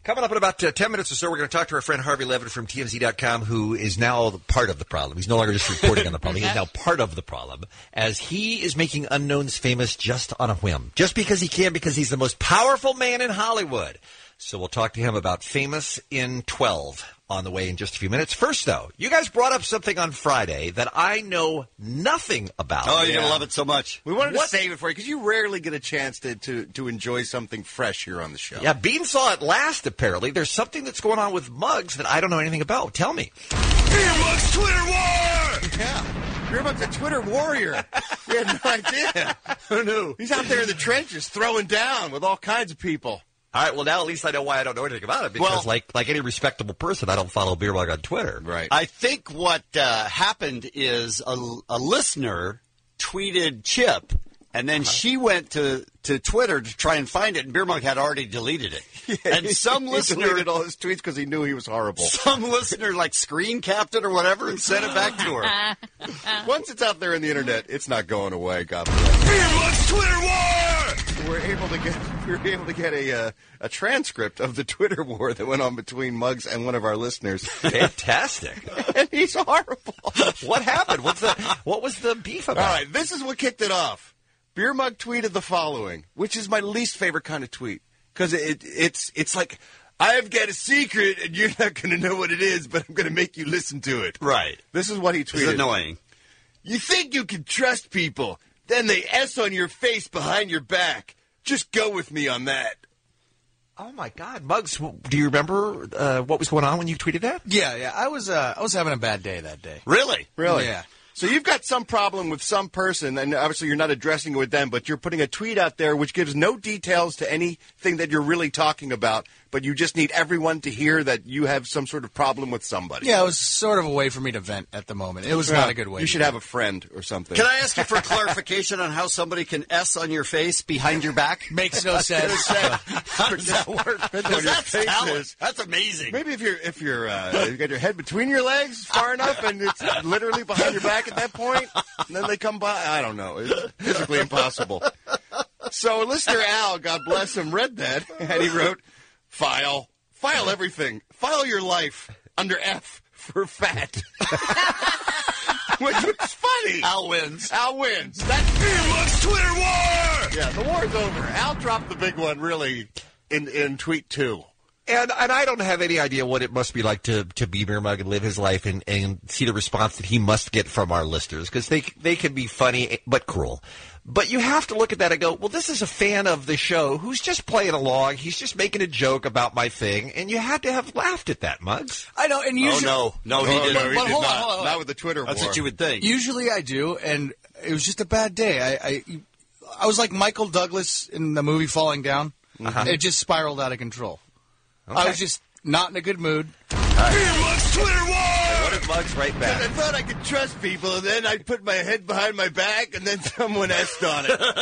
Coming up in about 10 minutes or so, we're going to talk to our friend Harvey Levin from TMZ.com, who is now part of the problem. He's no longer just reporting on the problem. He is now part of the problem, as he is making unknowns famous just on a whim. Just because he can, because he's the most powerful man in Hollywood. So we'll talk to him about Famous in 12 on the way in just a few minutes. First, though, you guys brought up something on Friday that I know nothing about. Oh, you're going to love it so much. We wanted to save it for you because you rarely get a chance to enjoy something fresh here on the show. Yeah, Bean saw it last, apparently. There's something that's going on with Muggs that I don't know anything about. Tell me. Beer Muggs Twitter War! Yeah. Beer Muggs a Twitter warrior. We had no idea. Who knew? He's out there in the trenches throwing down with all kinds of people. All right, well, now at least I know why I don't know anything about it, because like any respectable person, I don't follow Beer Mug on Twitter. Right. I think what happened is a listener tweeted Chip, and then she went to Twitter to try and find it, and Beer Mug had already deleted it. Yeah, and some he listener deleted all his tweets because he knew he was horrible. Some listener screen capped it or whatever and sent it back to her. Once it's out there in the internet, it's not going away. God bless. Beer Muggs Twitter War! We were able to get a transcript of the Twitter war that went on between Muggs and one of our listeners. Fantastic. And he's horrible. What happened? What was the beef about? All right, this is what kicked it off. Beer Mug tweeted the following, which is my least favorite kind of tweet. Because it's like, I've got a secret and you're not going to know what it is, but I'm going to make you listen to it. Right. This is what he tweeted. It's annoying. You think you can trust people, then they S on your face behind your back. Just go with me on that. Oh, my God. Muggs, do you remember what was going on when you tweeted that? Yeah. I was having a bad day that day. Really? Yeah. So you've got some problem with some person, and obviously you're not addressing it with them, but you're putting a tweet out there which gives no details to anything that you're really talking about, but you just need everyone to hear that you have some sort of problem with somebody. Yeah, it was sort of a way for me to vent at the moment. It was not a good way. You should have a friend or something. Can I ask you for clarification on how somebody can S on your face behind your back? Makes no sense. How does that work? Depends on your face is. That's amazing. Maybe if you got your head between your legs far enough and it's literally behind your back at that point, and then they come by. I don't know. It's physically impossible. So listener Al, God bless him, read that, and he wrote, File everything. File your life under F for fat. Which was funny. Al wins. That's Beer Muggs Twitter war! Yeah, the war's over. Al dropped the big one, really, in tweet 2. And I don't have any idea what it must be like to be Beer Mug and live his life and see the response that he must get from our listeners, because they can be funny but cruel. But you have to look at that and go, well, this is a fan of the show who's just playing along. He's just making a joke about my thing, and you had to have laughed at that, Muggs. I know, and usually... No, he didn't. But hold on. Not with the Twitter war. That's what you would think. Usually I do, and it was just a bad day. I was like Michael Douglas in the movie Falling Down. Mm-hmm. It just spiraled out of control. Okay. I was just not in a good mood. Beer Muggs Twitter war! What if Muggs right back? I thought I could trust people, and then I put my head behind my back, and then someone S on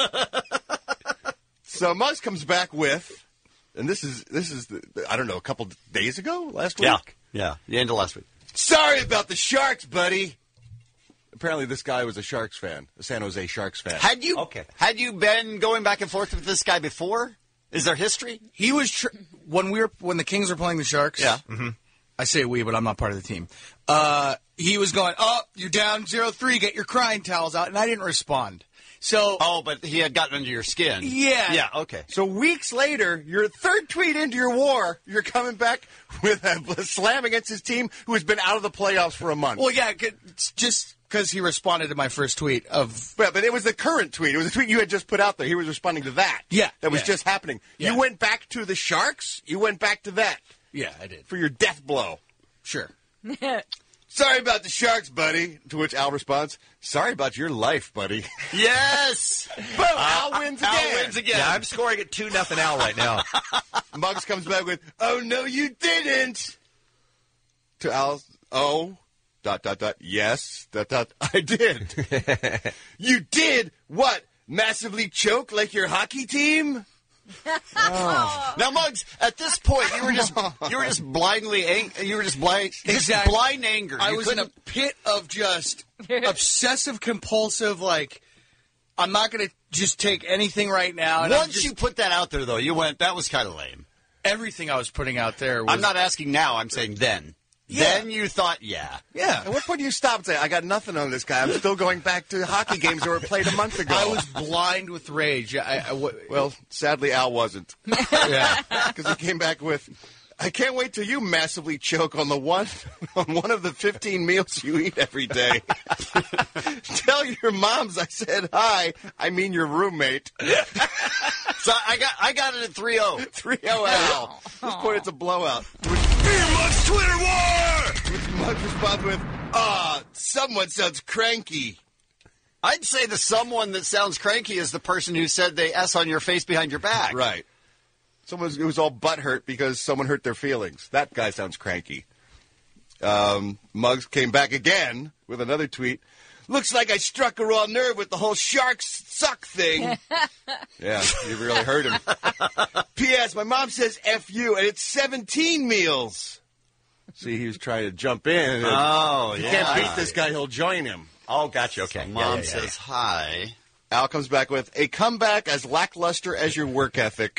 it. So Muggs comes back with, and this is I don't know, a couple days ago, last week? Yeah, the end of last week. Sorry about the Sharks, buddy. Apparently this guy was a Sharks fan, a San Jose Sharks fan. Had you been going back and forth with this guy before? Is there history? He was when the Kings were playing the Sharks. Yeah. Mm-hmm. I say we, but I'm not part of the team. He was going, you're down 0-3, get your crying towels out, and I didn't respond. So, but he had gotten under your skin. Yeah. Yeah, okay. So weeks later, your third tweet into your war, you're coming back with a slam against his team who has been out of the playoffs for a month. Well, yeah, just because he responded to my first tweet of... But it was the current tweet. It was a tweet you had just put out there. He was responding to that. Yeah. That was just happening. Yeah. You went back to the Sharks? You went back to that? Yeah, I did. For your death blow. Sure. Sorry about the Sharks, buddy. To which Al responds, sorry about your life, buddy. Yes! Boom! Al wins again. Al wins again. Yeah, I'm scoring at 2-0 Al right now. Muggs comes back with, oh, no, you didn't. To Al's, oh... ... Yes, ... I did. You did what? Massively choke like your hockey team? Now, Muggs, at this point, you were just blindly Exactly. blind anger. I was in a pit of just obsessive compulsive, I'm not going to just take anything right now. And Once you put that out there, though, you went, that was kind of lame. everything I was putting out there was... I'm not asking now. I'm saying then. Yeah. Then you thought, yeah. Yeah. At what point do you stop and say, I got nothing on this guy? I'm still going back to hockey games that were played a month ago. I was blind with rage. Well, sadly, Al wasn't. Yeah. Because he came back with, I can't wait till you massively choke on one of the 15 meals you eat every day. Tell your moms I said hi. I mean your roommate. So I got it at 3-0. 3-0 Al. At this point, it's a blowout. Beer Mug's Twitter War! Which Muggs responds with, someone sounds cranky. I'd say the someone that sounds cranky is the person who said they S on your face behind your back. Right. Someone who's all butthurt because someone hurt their feelings. That guy sounds cranky. Muggs came back again with another tweet. Looks like I struck a raw nerve with the whole sharks suck thing. Yeah, you really hurt him. P.S. My mom says F you, and it's 17 meals. See, he was trying to jump in. Oh, If you yeah. can't beat this guy, he'll join him. Oh, gotcha. Okay. Mom says hi. Al comes back with, a comeback as lackluster as your work ethic.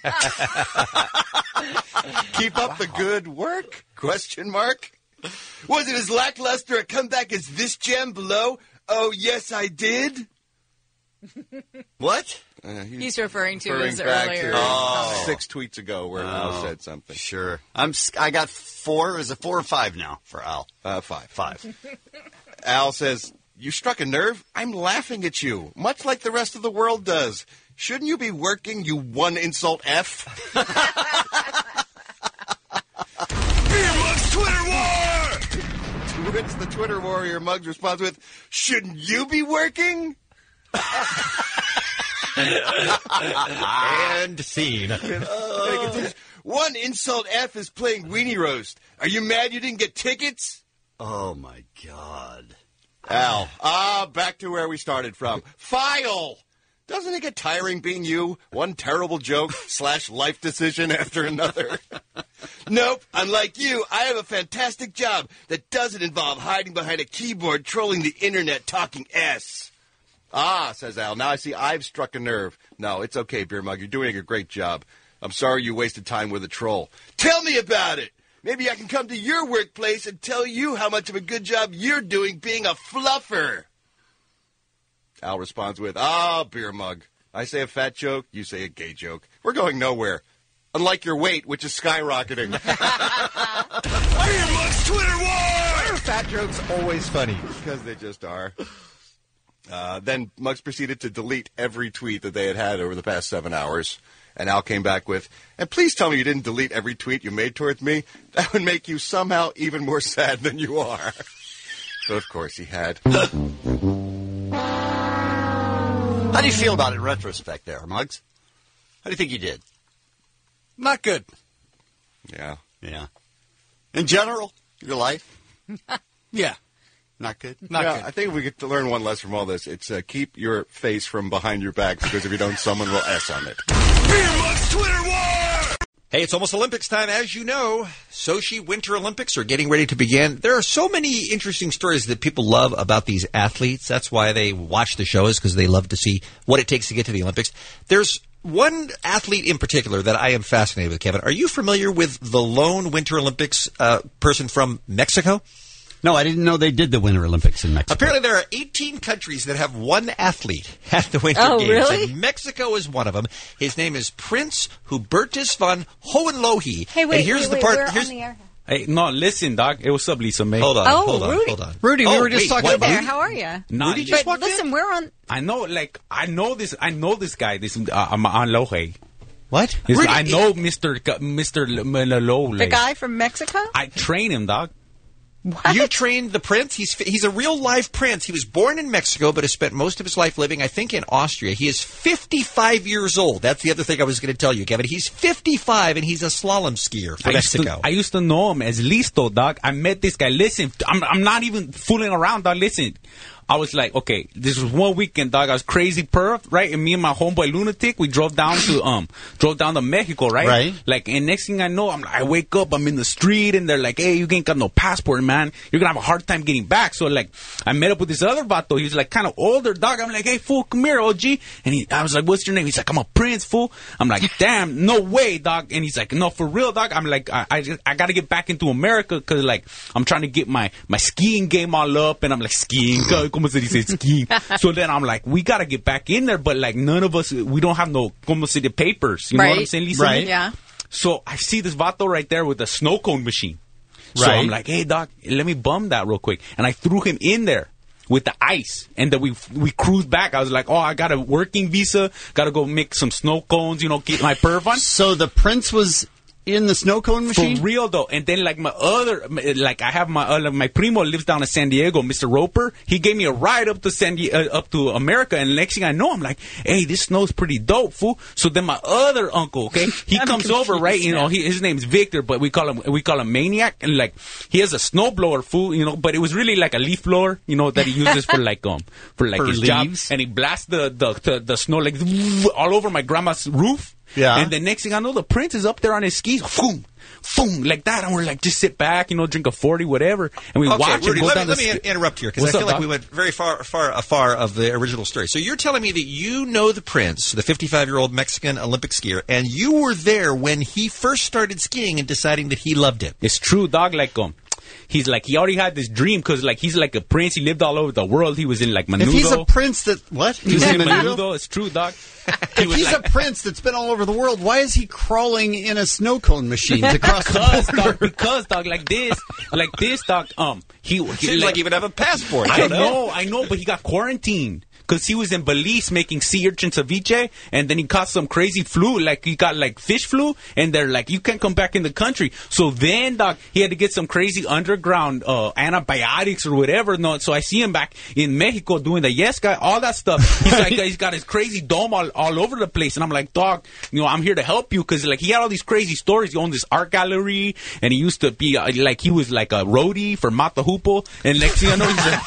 Keep up the good work? Question mark. Was it as lackluster a comeback as this gem below? Oh, yes, I did. What? He's referring to Referring his back earlier. to 6 tweets ago where Al said something. Sure. I got 4. Is it 4 or 5 now for Al? 5. 5. Al says, you struck a nerve? I'm laughing at you, much like the rest of the world does. Shouldn't you be working, you one insult F? Beer Mug's Twitter War! To which the Twitter warrior Muggs responds with, shouldn't you be working? And scene. And it continues, one insult F is playing Weenie Roast. Are you mad you didn't get tickets? Oh, my God. Al. Back to where we started from. File! Doesn't it get tiring being you? One terrible joke / life decision after another. Nope. Unlike you, I have a fantastic job that doesn't involve hiding behind a keyboard trolling the internet talking S. Says Al. Now I see I've struck a nerve. No, it's okay, Beer Mug. You're doing a great job. I'm sorry you wasted time with a troll. Tell me about it. Maybe I can come to your workplace and tell you how much of a good job you're doing being a fluffer. Al responds with, Beer Mug. I say a fat joke, you say a gay joke. We're going nowhere. Unlike your weight, which is skyrocketing. Beer Mug's Twitter War! Why are fat jokes always funny? Because they just are. Then Muggs proceeded to delete every tweet that they had over the past 7 hours. And Al came back with, and please tell me you didn't delete every tweet you made towards me. That would make you somehow even more sad than you are. So, of course, he had. How do you feel about it in retrospect there, Muggs? How do you think you did? Not good. Yeah. Yeah. In general, your life, Yeah. not good? Not Yeah, good. I think if we get to learn one lesson from all this, it's keep your face from behind your back, because if you don't, someone will S on it. Beer Mug's Twitter War! Hey, it's almost Olympics time. As you know, Sochi Winter Olympics are getting ready to begin. There are so many interesting stories that people love about these athletes. That's why they watch the shows, because they love to see what it takes to get to the Olympics. There's one athlete in particular that I am fascinated with, Kevin. Are you familiar with the lone Winter Olympics person from Mexico? No, I didn't know they did the Winter Olympics in Mexico. Apparently, there are 18 countries that have one athlete at the Winter Oh, Games. really? And Mexico is one of them. His name is Prince Hubertus van Hohenlohe. Hey, wait, and here's wait, the part. we're here's, on the air. Hey, no, listen, Doc. Hey, what's up, Lisa May? Hold on, Oh, hold on, Rudy. hold on. Rudy, we were just wait, talking what? Hey there, Rudy? how are you? Nah, Rudy just But walked in? listen, we're on. I know this guy. This Lohe. What? I know Mr. Lowe. The guy from Mexico? I train him, Doc. What? You trained the prince? He's a real live prince. He was born in Mexico, but has spent most of his life living, I think, in Austria. He is 55 years old. That's the other thing I was going to tell you, Kevin. He's 55, and he's a slalom skier for Mexico. I used to know him as Listo, Doc. I met this guy. Listen, I'm not even fooling around, Doc. Listen, I was like, okay, this was one weekend, dog. I was crazy perf, right? And me and my homeboy Lunatic, we drove down to Mexico, right? Right. Like, and next thing I know, I wake up, I'm in the street, and they're like, hey, you ain't got no passport, man. You're gonna have a hard time getting back. So like, I met up with this other vato. He was like kind of older, dog. I'm like, hey, fool, come here, OG. And I was like, what's your name? He's like, I'm a Prince, fool. I'm like, damn, no way, dog. And he's like, no, for real, dog. I'm like, I gotta get back into America because like I'm trying to get my skiing game all up, and I'm like, skiing, como se dice, skiing. So then I'm like, we gotta get back in there, but like none of us, we don't have no como se dice papers. You know what I'm saying, Lisa? Right. Yeah. So I see this vato right there with a snow cone machine. So Right. I'm like, hey, doc, let me bum that real quick. And I threw him in there with the ice. And then we cruised back. I was like, oh, I got a working visa. Got to go make some snow cones, get my perf on. So the Prince was in the snow cone machine? For real, though. And then, like, I have my primo lives down in San Diego, Mr. Roper. He gave me a ride up to up to America. And next thing I know, I'm like, hey, this snow's pretty dope, fool. So then my other uncle, okay, he comes over, right? His name's Victor, but we call him Maniac. And, like, he has a snowblower, fool, but it was really like a leaf blower, that he uses for his job. leaves? And he blasts the snow, like, all over my grandma's roof. Yeah. And the next thing I know, the Prince is up there on his skis, boom, boom, like that. And we're like, just sit back, drink a 40, whatever. And we watch Rudy, him go let down me the interrupt here because I What's feel up, like Doc? we went very far of the original story. So you're telling me that you know the Prince, the 55-year-old Mexican Olympic skier, and you were there when he first started skiing and deciding that he loved it. It's true, dog. Like, he's like, he already had this dream because, like, he's like a prince. He lived all over the world. He was in, like, Menudo. If he's a prince what? He was in Menudo? Menudo. It's true, dog. If he's a prince that's been all over the world, why is he crawling in a snow cone machine to cross the border? Because, dog, like this, dog, he Seems like he would have a passport. I know, but he got quarantined. Because he was in Belize making sea urchin ceviche, and then he caught some crazy flu, like he got like fish flu, and they're like, you can't come back in the country. So then, dog, he had to get some crazy underground antibiotics or whatever. No, so I see him back in Mexico doing the yes guy, all that stuff. He's like, he's got his crazy dome all over the place, and I'm like, dog, I'm here to help you because like he had all these crazy stories. He owned this art gallery, and he used to be like he was like a roadie for Mata Hoople, and next thing I know,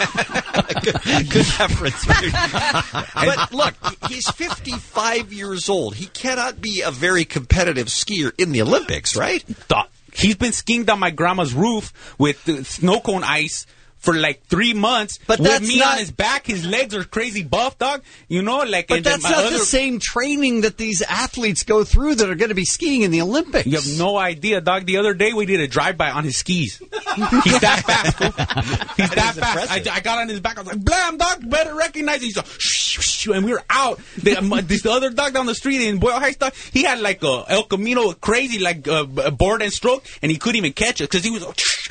he's like, good reference. But look, he's 55 years old. He cannot be a very competitive skier in the Olympics, right? Dog, he's been skiing down my grandma's roof with the snow cone ice for like 3 months. But with that's me not- on his back. His legs are crazy buff, dog. Like. But and then that's my not other- the same training that these athletes go through that are going to be skiing in the Olympics. You have no idea, dog. The other day we did a drive-by on his skis. He's that fast, fool. He's that fast. I got on his back. I was like, blam, dog, better recognize it. He's like, shh, shh, and we were out. This other dog down the street in Boyle Heights, dog, he had like a El Camino crazy, like board and stroke, and he couldn't even catch it because he was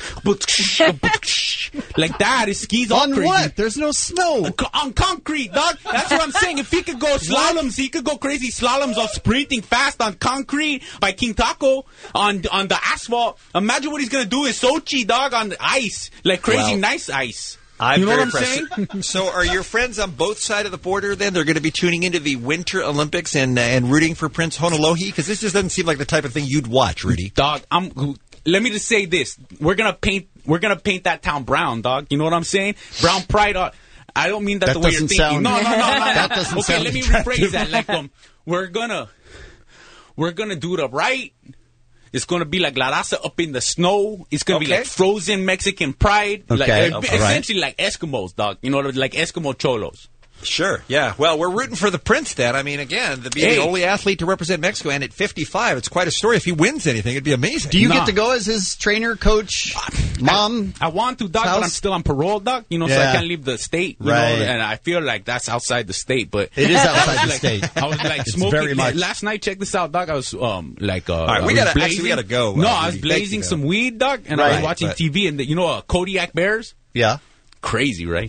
like that. His skis all On crazy. what? There's no snow. On concrete, dog. That's what I'm saying. If he could go slaloms, he could go crazy slaloms of sprinting fast on concrete by King Taco on the asphalt. Imagine what he's gonna do in Sochi, dog, on the ice, like crazy nice ice. You know what I'm saying? So are your friends on both sides of the border then? They're going to be tuning into the Winter Olympics and rooting for Prince Honolohe? Because this just doesn't seem like the type of thing you'd watch, Rudy. Dog, let me just say this: we're gonna paint that town brown, dog. You know what I'm saying? Brown pride. I don't mean that That the way you're doesn't thinking. sound- No. That doesn't okay, sound let me attractive. rephrase that. Like, we're gonna do it up right. It's gonna be like La Raza up in the snow. It's gonna be Okay. like frozen Mexican pride. Okay. Like, Okay. essentially like Eskimos, dog. Like Eskimo cholos. Sure, yeah. Well, we're rooting for the Prince then. I mean, again, to be Hey. the only athlete to represent Mexico, and at 55, it's quite a story. If he wins anything, it'd be amazing. Do you Nah. get to go as his trainer, coach, mom? I want to, dog, but I'm House? still on parole, dog. So I Yeah. can't leave the state. You Right. know, and I feel like that's outside the state, but It is outside the like, state. I was like It's smoking very much. last night. Check this out, dog. I was right, I we was gotta- blazing. actually, we gotta go, No, I Rudy. was Thank blazing you, some weed, dog, and I Right, was watching but- TV. And Kodiak Bears, Yeah. crazy, right?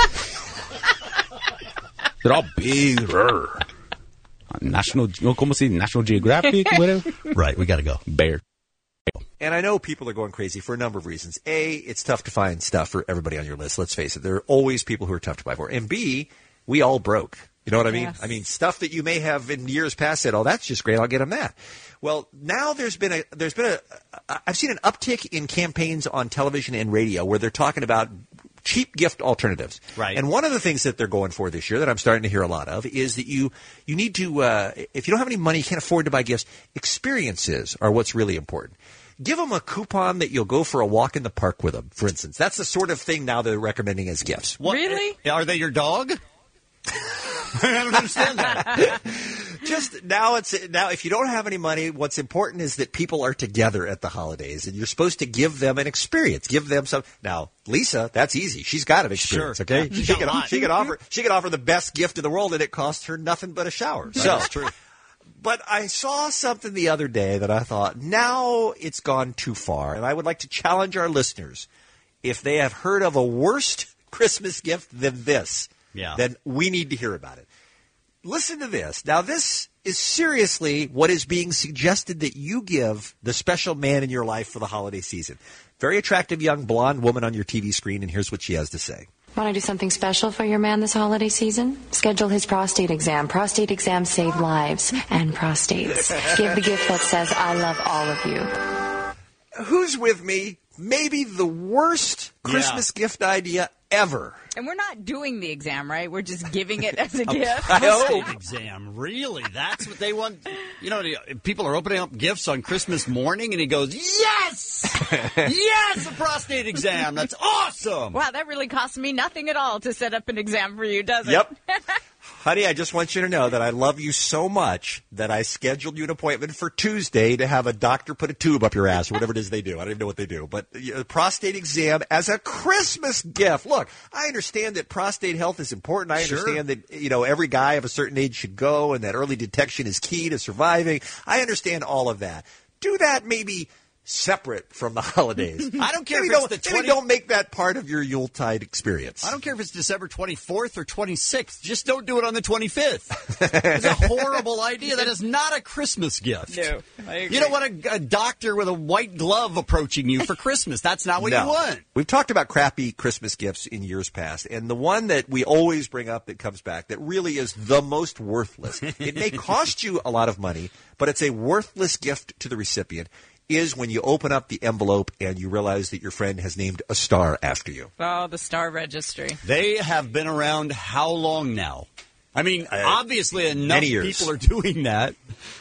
They're all big. National Geographic, whatever. Right. We got to go. Bear. And I know people are going crazy for a number of reasons. A, it's tough to find stuff for everybody on your list. Let's face it. There are always people who are tough to buy for. And B, we all broke. You know what I mean? Yes. I mean, stuff that you may have in years past said, oh, that's just great. I'll get them that. Well, now I've seen an uptick in campaigns on television and radio where they're talking about cheap gift alternatives. Right. And one of the things that they're going for this year that I'm starting to hear a lot of is that you need to, if you don't have any money, you can't afford to buy gifts, experiences are what's really important. Give them a coupon that you'll go for a walk in the park with them, for instance. That's the sort of thing now they're recommending as gifts. What, Really? Are they your dog? I don't understand that. Just now, if you don't have any money, what's important is that people are together at the holidays, and you're supposed to give them an experience. Give them some. Now, Lisa, that's easy. She's got an experience. Sure. Okay, Yeah. she can offer the best gift in the world, and it costs her nothing but a shower. So That's true. But I saw something the other day that I thought, now it's gone too far. And I would like to challenge our listeners. If they have heard of a worse Christmas gift than this, then we need to hear about it. Listen to this. Now, this is seriously what is being suggested that you give the special man in your life for the holiday season. Very attractive young blonde woman on your TV screen, and here's what she has to say. Want to do something special for your man this holiday season? Schedule his prostate exam. Prostate exams save lives and prostates. Give the gift that says, I love all of you. Who's with me? Maybe the worst Christmas gift idea ever. And we're not doing the exam, right? We're just giving it as a gift. Prostate exam, really? That's what they want? You know, people are opening up gifts on Christmas morning, and he goes, yes! Yes, a prostate exam. That's awesome. Wow, that really costs me nothing at all to set up an exam for you, doesn't Yep. it? Honey, I just want you to know that I love you so much that I scheduled you an appointment for Tuesday to have a doctor put a tube up your ass or whatever it is they do. I don't even know what they do. But a prostate exam as a Christmas gift. Look, I understand that prostate health is important. I understand that, every guy of a certain age should go and that early detection is key to surviving. I understand all of that. Do that maybe separate from the holidays. I don't care maybe if it's maybe don't make that part of your Yuletide experience. I don't care if it's December 24th or 26th. Just don't do it on the 25th. It's a horrible idea. That is not a Christmas gift. No, I agree. You don't want a doctor with a white glove approaching you for Christmas. That's not what you want. We've talked about crappy Christmas gifts in years past, and the one that we always bring up that comes back that really is the most worthless. It may cost you a lot of money, but it's a worthless gift to the recipient. Is when you open up the envelope and you realize that your friend has named a star after you. Oh, the star registry. They have been around how long now? I mean, obviously enough people are doing that.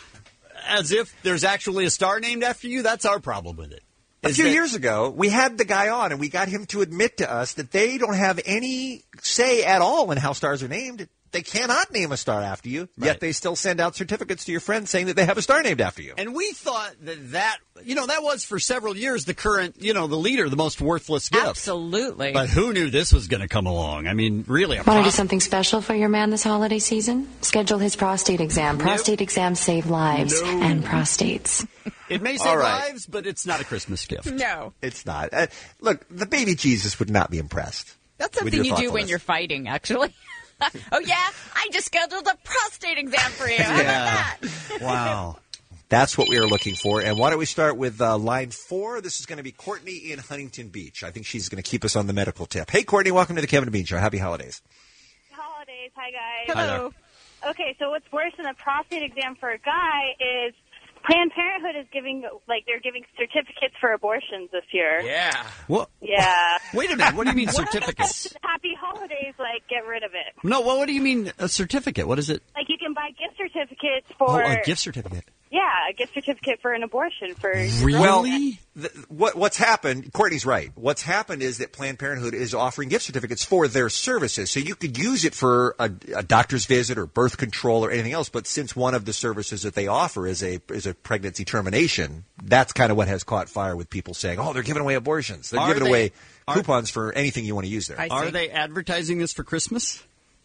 As if there's actually a star named after you. That's our problem with it. A few years ago, we had the guy on, and we got him to admit to us that they don't have any say at all in how stars are named. They cannot name a star after you, yet they still send out certificates to your friends saying that they have a star named after you. And we thought that was for several years the current, the leader, the most worthless gift. Absolutely. But who knew this was going to come along? I mean, really. Want to do something special for your man this holiday season? Schedule his prostate exam. Prostate exams save lives and prostates. It may save lives, but it's not a Christmas gift. No. It's not. Look, the baby Jesus would not be impressed. That's something you do when you're fighting, actually. Oh, yeah? I just scheduled a prostate exam for you. How about that? Wow. That's what we are looking for. And why don't we start with line 4? This is going to be Courtney in Huntington Beach. I think she's going to keep us on the medical tip. Hey, Courtney, welcome to the Kevin and Bean Show. Happy holidays. Holidays. Hi, guys. Hello. Okay, so what's worse than a prostate exam for a guy is Planned Parenthood is giving certificates for abortions this year. Yeah. What? Yeah. Wait a minute. What do you mean certificates? Happy holidays, get rid of it. No, what do you mean a certificate? What is it? You can buy gift certificates for... Oh, a gift certificate. Yeah, a gift certificate for an abortion. Really? What's happened, Courtney's right. What's happened is that Planned Parenthood is offering gift certificates for their services. So you could use it for a doctor's visit or birth control or anything else. But since one of the services that they offer is a pregnancy termination, that's kind of what has caught fire with people saying, oh, they're giving away abortions. They're giving away coupons for anything you want to use there. Are they advertising this for Christmas?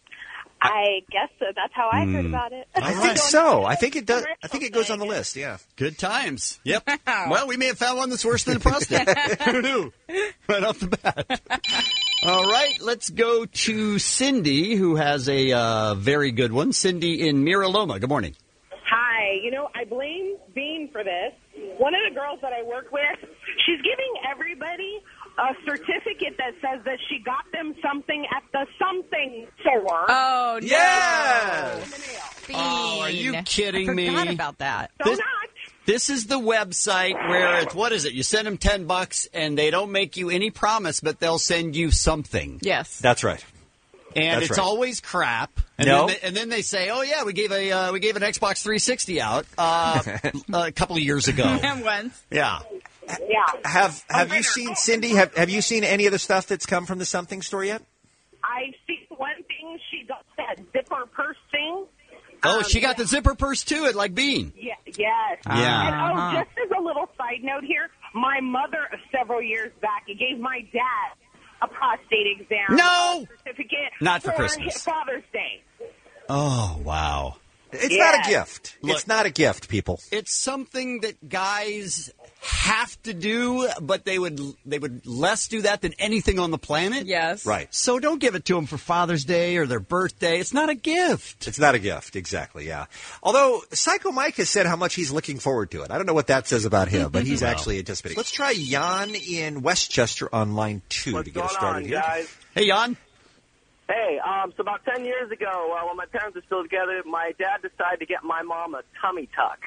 I guess so. That's how I heard about it. I think so. I think it does. I think it goes on the list. Yeah. Good times. Yep. Well, we may have found one that's worse than a prostate. Who knew? Right off the bat. All right. Let's go to Cindy, who has a very good one. Cindy in Mira Loma. Good morning. Hi. I blame Bean for this. One of the girls that I work with, she's giving everybody a certificate that says that she got them something at the something store. Oh, no. Yes! Oh, are you kidding me? I forgot about that. So not. This is the website where it's, what is it? You send them $10 and they don't make you any promise, but they'll send you something. Yes. That's right. And That's it's right. always crap. And, No. then they say, "Oh yeah, we gave an Xbox 360 out a couple of years ago." Once. Yeah. Yeah. Have you seen, Cindy? Have you seen any of the stuff that's come from the Something store yet? I've seen one thing. She got that zipper purse thing. Oh, she got the zipper purse too at like Bean. Yeah, yes. Yeah. And, just as a little side note here, my mother several years back gave my dad a prostate exam certificate Not for Christmas. Father's Day. Oh wow. It's not a gift. It's not a gift, people. It's something that guys have to do, but they would less do that than anything on the planet. Yes. Right. So don't give it to them for Father's Day or their birthday. It's not a gift. It's not a gift, exactly, yeah. Although, Psycho Mike has said how much he's looking forward to it. I don't know what that says about him, but he's actually anticipating. Let's try Jan in Westchester on line 2 to get us started here. Guys? Hey, Jan. Hey, so about 10 years ago, when my parents were still together, my dad decided to get my mom a tummy tuck.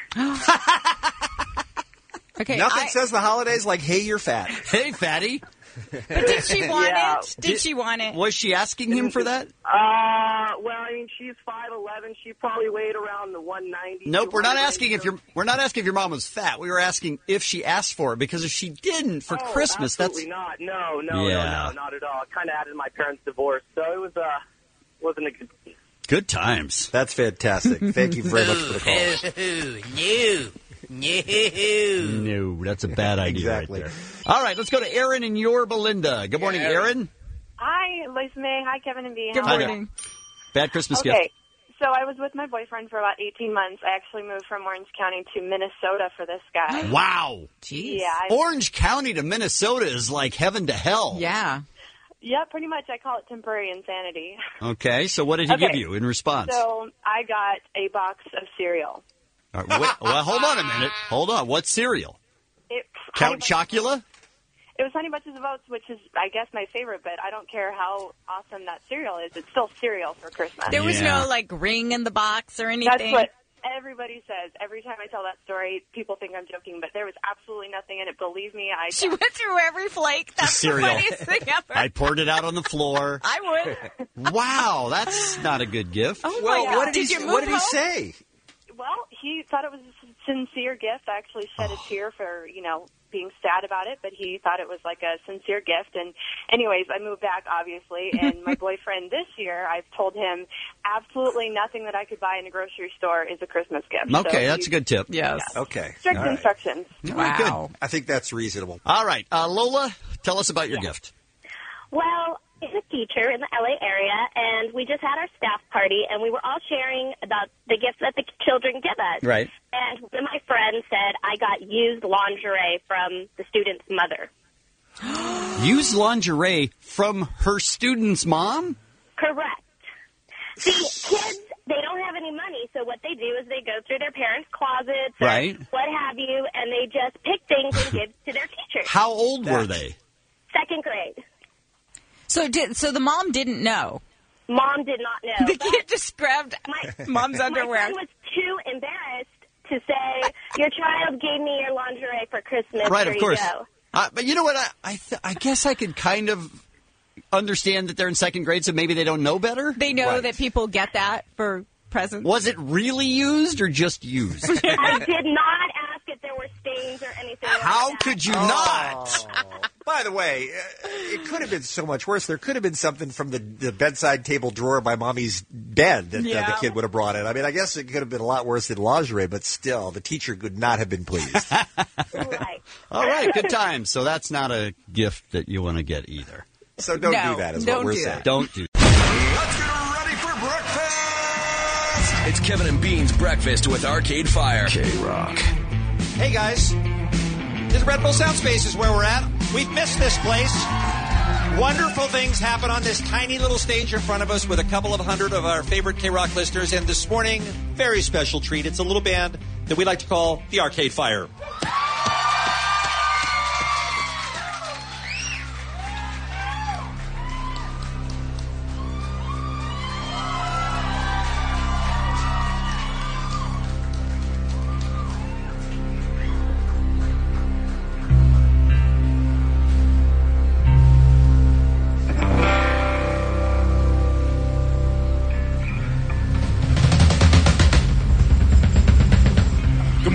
Okay. Nothing says the holidays like, hey, you're fat. Hey, fatty. But did she want it? Did she want it? Was she asking him for that? Well, I mean, she's 5'11". She probably weighed around the 190. Nope, we're not asking if your mom was fat. We were asking if she asked for it, because if she didn't for Christmas, absolutely not. No, not at all. Kind of added my parents' divorce, so it was wasn't a good times. That's fantastic. Thank you very much for the call. No, that's a bad idea Exactly. right there. All right, let's go to Aaron in Yorba Linda. Good morning, Aaron. Hi, Lisa May. Hi, Kevin and B. Good morning. Bad Christmas gift. Okay, so I was with my boyfriend for about 18 months. I actually moved from Orange County to Minnesota for this guy. Wow. Jeez. Yeah. Orange County to Minnesota is like heaven to hell. Yeah. Yeah, pretty much. I call it temporary insanity. Okay, so what did he give you in response? So I got a box of cereal. All right, well, hold on a minute. Hold on. What cereal? Count Chocula? It was Honey Bunches of Oats, which is, I guess, my favorite, but I don't care how awesome that cereal is. It's still cereal for Christmas. There was no, ring in the box or anything? That's what everybody says. Every time I tell that story, people think I'm joking, but there was absolutely nothing in it. Believe me, She went through every flake. That's cereal. the funniest thing ever. I poured it out on the floor. I would. Wow, that's not a good gift. Oh, well, my God. What did he say? Well, he thought it was a sincere gift. I actually shed a tear for, being sad about it, but he thought it was like a sincere gift. And anyways, I moved back, obviously, and my boyfriend this year, I've told him absolutely nothing that I could buy in a grocery store is a Christmas gift. Okay, that's a good tip. Yes. Okay. Strict All right. instructions. Wow. Good. I think that's reasonable. All right. Lola, tell us about your gift. Well, I'm a teacher in the LA area, and we just had our staff party, and we were all sharing about the gifts that the children give us. Right. And one of my friends said, I got used lingerie from the student's mother. Used lingerie from her student's mom? Correct. See, kids, they don't have any money, so what they do is they go through their parents' closets or Right. what have you, and they just pick things and give to their teachers. How old were they? Second grade. So the mom didn't know? Mom did not know. The kid just grabbed mom's underwear. My friend was too embarrassed to say, your child gave me your lingerie for Christmas. Right, Here of course. You go. But you know what? I guess I could kind of understand that they're in second grade, so maybe they don't know better? They know that people get that for presents. Was it really used or just used? I did not ask if there were stains or anything like How that. could you not? By the way, it could have been so much worse. There could have been something from the bedside table drawer by Mommy's bed that the kid would have brought in. I mean, I guess it could have been a lot worse than lingerie, but still, the teacher could not have been pleased. Right. All right, good times. So that's not a gift that you want to get either. So don't do that is what we're saying. Don't do Let's get ready for breakfast. It's Kevin and Bean's Breakfast with Arcade Fire. K-Rock. Hey, guys. This Red Bull Sound Space is where we're at. We've missed this place. Wonderful things happen on this tiny little stage in front of us with a couple of hundred of our favorite K-Rock listeners. And this morning, very special treat. It's a little band that we like to call the Arcade Fire.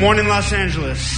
morning, Los Angeles.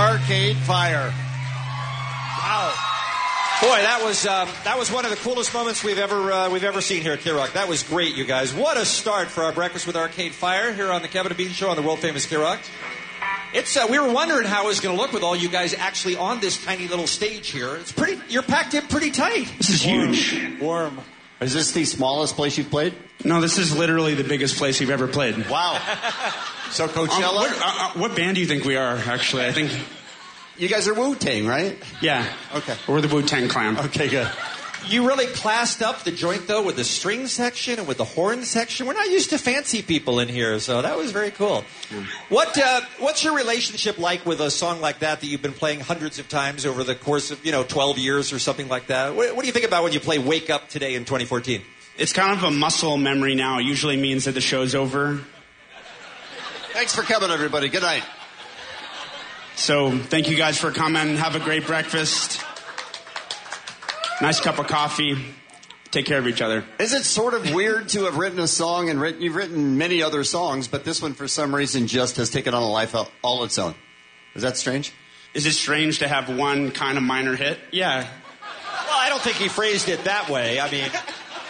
Arcade Fire. Wow. Boy, that was one of the coolest moments we've ever seen here at K-Rock. That was great, you guys. What a start for our Breakfast with Arcade Fire here on the Kevin and Bean Show on the world-famous K-Rock. We were wondering how it was going to look with all you guys actually on this tiny little stage here. You're packed in pretty tight. This is huge. Warm. Is this the smallest place you've played? No, this is literally the biggest place we've ever played. Wow. So Coachella? What band do you think we are, actually? I think... You guys are Wu-Tang, right? Yeah. Okay. We're the Wu-Tang Clan. Okay, good. You really classed up the joint, though, with the string section and with the horn section. We're not used to fancy people in here, so that was very cool. What's your relationship like with a song like that you've been playing hundreds of times over the course of 12 years or something like that? What do you think about when you play Wake Up today in 2014? It's kind of a muscle memory now. It usually means that the show's over. Thanks for coming, everybody. Good night. So thank you guys for coming. Have a great breakfast. Nice cup of coffee. Take care of each other. Is it sort of weird to have written a song and you've written many other songs, but this one for some reason just has taken on a life all its own? Is that strange? Is it strange to have one kind of minor hit? Yeah. Well, I don't think he phrased it that way. I mean,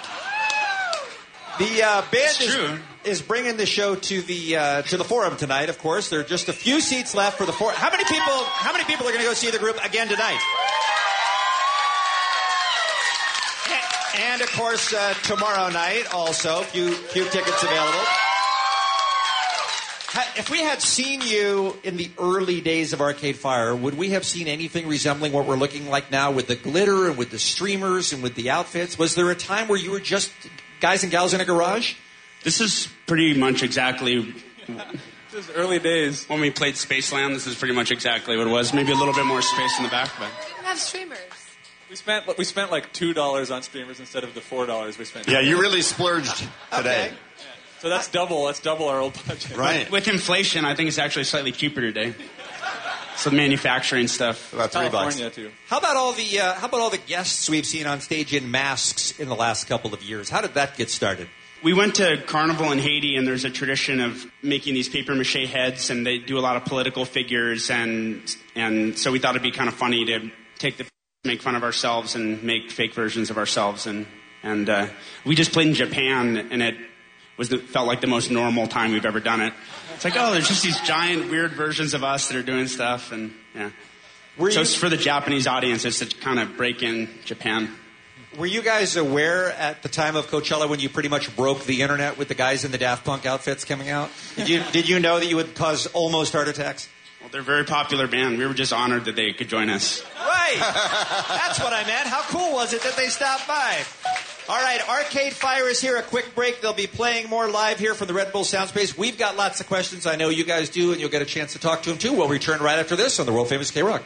the band is bringing the show to the Forum tonight. Of course, there are just a few seats left for the Forum. How many people are going to go see the group again tonight? And of course, tomorrow night also, few tickets available. If we had seen you in the early days of Arcade Fire, would we have seen anything resembling what we're looking like now with the glitter and with the streamers and with the outfits? Was there a time where you were just guys and gals in a garage? This is pretty much exactly... This is early days. When we played Spaceland, this is pretty much exactly what it was. Maybe a little bit more space in the back, but... We didn't have streamers. We spent like $2 on streamers instead of the $4 we spent. Yeah, you really splurged today. Okay. Yeah. So that's double our old budget. Right. With inflation, I think it's actually slightly cheaper today. So manufacturing stuff. About $3. California too. How about all the guests we've seen on stage in masks in the last couple of years? How did that get started? We went to Carnival in Haiti, and there's a tradition of making these papier-mâché heads, and they do a lot of political figures, and so we thought it'd be kind of funny to make fun of ourselves and make fake versions of ourselves, and we just played in Japan, and it felt like the most normal time we've ever done it. It's like, oh, there's just these giant weird versions of us that are doing stuff, and yeah. So it's for the Japanese audience, it's to kind of break in Japan. Were you guys aware at the time of Coachella when you pretty much broke the internet with the guys in the Daft Punk outfits coming out? Did you know that you would cause almost heart attacks? Well, they're a very popular band. We were just honored that they could join us. Right. That's what I meant. How cool was it that they stopped by? All right, Arcade Fire is here. A quick break. They'll be playing more live here from the Red Bull Soundspace. We've got lots of questions. I know you guys do, and you'll get a chance to talk to them, too. We'll return right after this on the world-famous K-Rock.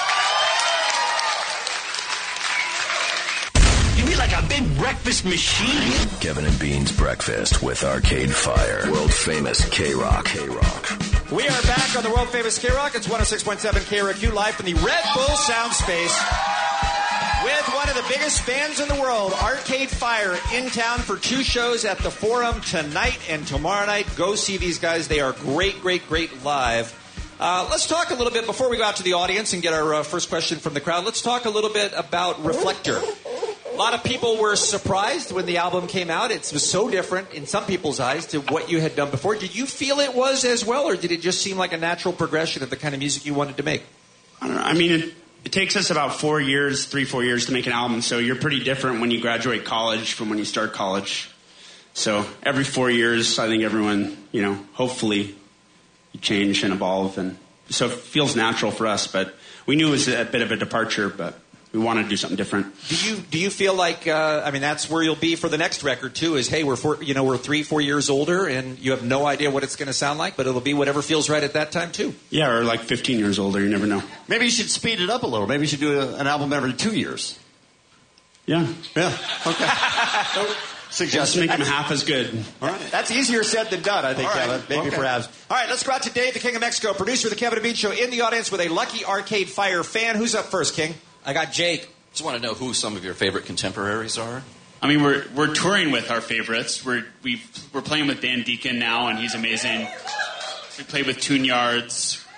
Like a big breakfast machine. Kevin and Bean's Breakfast with Arcade Fire. World famous K-Rock. We are back on the world famous K-Rock. It's 106.7 KROQ live from the Red Bull Soundspace with one of the biggest bands in the world, Arcade Fire, in town for 2 shows at the Forum tonight and tomorrow night. Go see these guys. They are great live. Let's talk a little bit, before we go out to the audience and get our first question from the crowd, let's talk a little bit about Reflector. A lot of people were surprised when the album came out. It was so different in some people's eyes to what you had done before. Did you feel it was as well, or did it just seem like a natural progression of the kind of music you wanted to make? I don't know. I mean, it takes us about 4 years to make an album, so you're pretty different when you graduate college from when you start college. So every 4 years, I think everyone, hopefully you change and evolve. And so it feels natural for us, but we knew it was a bit of a departure, but we wanted to do something different. Do you feel like that's where you'll be for the next record too? Is we're 3-4 years older, and you have no idea what it's going to sound like, but it'll be whatever feels right at that time too. Yeah, or like 15 years older. You never know. Maybe you should speed it up a little. Maybe you should do an album every 2 years. Yeah. Okay. Just make them half as good. All right. That's easier said than done, I think, Kevin. Maybe perhaps. All right, let's go out to Dave, the King of Mexico, producer of the Kevin and Bean Show, in the audience with a lucky Arcade Fire fan. Who's up first, King? I got Jake. Just want to know who some of your favorite contemporaries are. I mean, we're touring with our favorites. We're playing with Dan Deacon now, and he's amazing. We played with Tune Yards.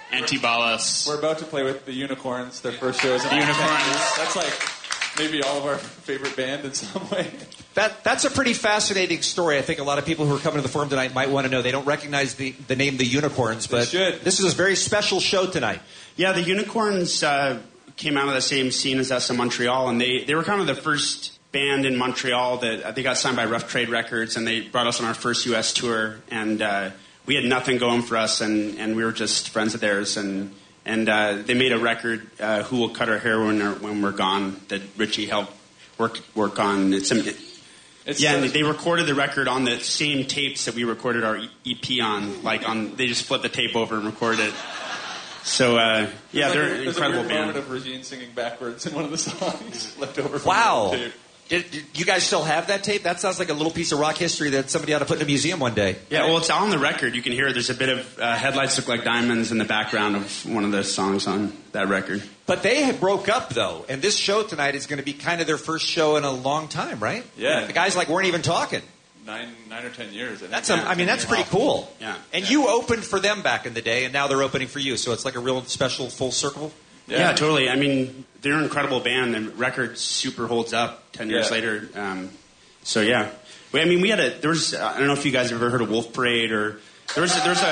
Antibalas. We're about to play with the Unicorns. Their first show is in The Unicorns. That's like maybe all of our favorite band in some way. That's a pretty fascinating story. I think a lot of people who are coming to the forum tonight might want to know. They don't recognize the name The Unicorns, but this is a very special show tonight. Yeah, the Unicorns came out of the same scene as us in Montreal, and they were kind of the first band in Montreal that they got signed by Rough Trade Records, and they brought us on our first U.S. tour, and we had nothing going for us, and we were just friends of theirs, and they made a record, Who Will Cut Our Hair When We're Gone, that Richie helped work on. And they recorded the record on the same tapes that we recorded our EP on. They just flipped the tape over and recorded it. So, they're an incredible band. There's a moment of Regine singing backwards in one of the songs left over from the tape. Did you guys still have that tape? That sounds like a little piece of rock history that somebody ought to put in a museum one day. Yeah, well, it's on the record. You can hear it. There's a bit of Headlights Look Like Diamonds in the background of one of the songs on that record. But they had broke up, though, and this show tonight is going to be kind of their first show in a long time, right? Yeah. The guys weren't even talking. 9 or 10 years. That's pretty cool. Yeah. And you opened for them back in the day, and now they're opening for you. So it's like a real special full circle. Yeah, totally. I mean, they're an incredible band. The record super holds up 10 years later. So yeah, I mean, I don't know if you guys have ever heard of Wolf Parade or we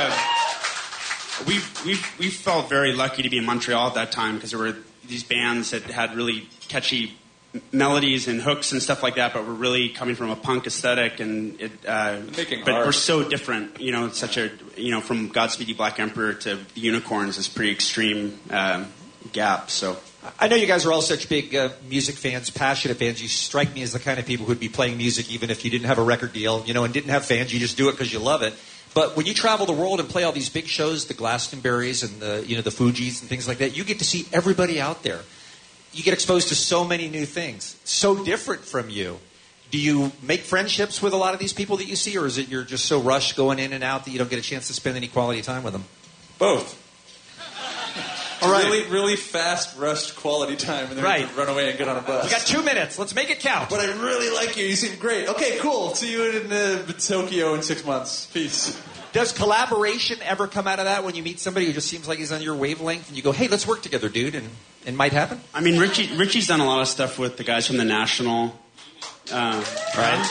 felt very lucky to be in Montreal at that time because there were these bands that had really catchy melodies and hooks and stuff like that, but were really coming from a punk aesthetic and we're so different. You know, it's such a from Godspeed You Black Emperor to the Unicorns is pretty extreme gap. So I know you guys are all such big music fans, passionate fans. You strike me as the kind of people who'd be playing music even if you didn't have a record deal, and didn't have fans. You just do it because you love it. But when you travel the world and play all these big shows, the Glastonburys and the Fugees and things like that, you get to see everybody out there. You get exposed to so many new things, so different from you. Do you make friendships with a lot of these people that you see, or is it you're just so rushed going in and out that you don't get a chance to spend any quality time with them? Both. All right. Really, really fast, rushed quality time, and then we can run away and get on a bus. We got 2 minutes. Let's make it count. But I really like you. You seem great. Okay, cool. See you in Tokyo in 6 months. Peace. Does collaboration ever come out of that when you meet somebody who just seems like he's on your wavelength and you go, hey, let's work together, dude, and it might happen? I mean, Richie's done a lot of stuff with the guys from The National. Right?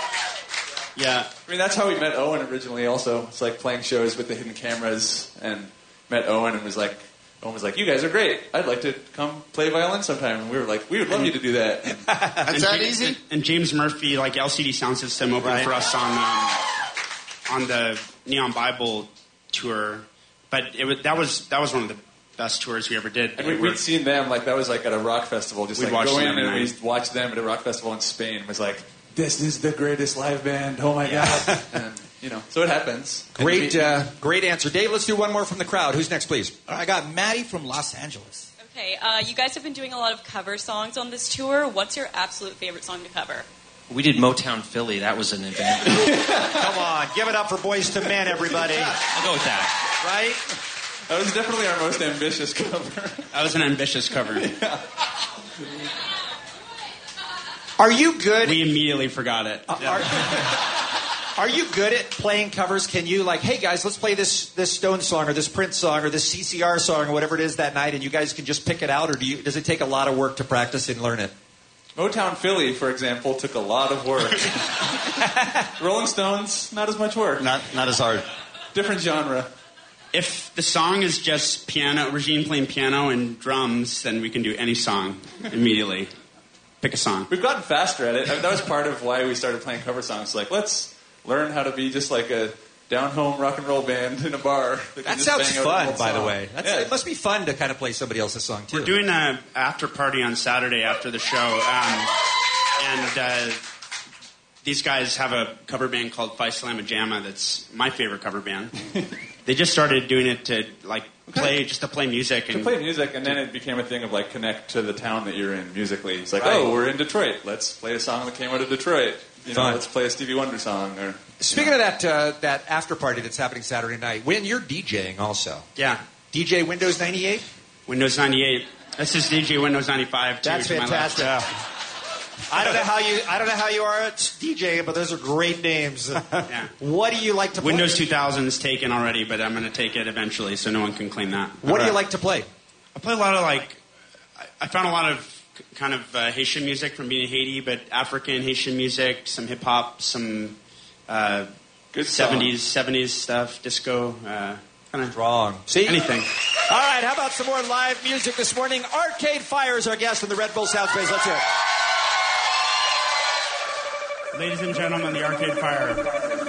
Yeah. I mean, that's how we met Owen originally also. It's like playing shows with the hidden cameras and met Owen and Owen was like, you guys are great. I'd like to come play violin sometime. And we were like, we would love you to do that. That's that easy? And James Murphy, LCD Sound System, opened for us on the Neon Bible tour. But that was one of the best tours we ever did. And we'd seen them, that was at a rock festival. Just we'd go in and we'd watch them at a rock festival in Spain. It was like, this is the greatest live band. Oh, my God. And, so it happens. Great answer. Dave, let's do one more from the crowd. Who's next, please? I got Maddie from Los Angeles. Okay, you guys have been doing a lot of cover songs on this tour. What's your absolute favorite song to cover? We did Motown Philly. That was an event. Come on, give it up for Boys to Men, everybody. I'll go with that. Right? That was definitely our most ambitious cover. That was an ambitious cover. Yeah. Are you good? We immediately forgot it. Are you good at playing covers? Can you hey guys, let's play this Stone song or this Prince song or this CCR song or whatever it is that night, and you guys can just pick it out, or does it take a lot of work to practice and learn it? Motown Philly, for example, took a lot of work. Rolling Stones, not as much work. Not as hard. Different genre. If the song is just piano, Regine playing piano and drums, then we can do any song immediately. Pick a song. We've gotten faster at it. That was part of why we started playing cover songs. Let's learn how to be just like a down-home rock and roll band in a bar. That sounds fun, by the way. It must be fun to kind of play somebody else's song, too. We're doing an after party on Saturday after the show. And these guys have a cover band called Phi Slamma Jamma that's my favorite cover band. They just started doing it to play music. To play music, and then it became a thing of connect to the town that you're in musically. It's we're in Detroit. Let's play a song that came out of Detroit. Let's play a Stevie Wonder song. Speaking of that after party that's happening Saturday night, Win, you're DJing also. Yeah. DJ Windows 98? Windows 98. This is DJ Windows 95, too. That's fantastic. I don't know how you are at DJing, but those are great names. What do you like to play? Windows 2000 is taken already, but I'm going to take it eventually, so no one can claim that. What do you like to play? I play a lot of I found a lot of kind of Haitian music from being in Haiti, but African Haitian music, some hip hop, some good 70s stuff, disco. Kind of strong. See? Anything. All right, how about some more live music this morning? Arcade Fire is our guest in the Red Bull Sound Space. Let's hear it. Ladies and gentlemen, the Arcade Fire.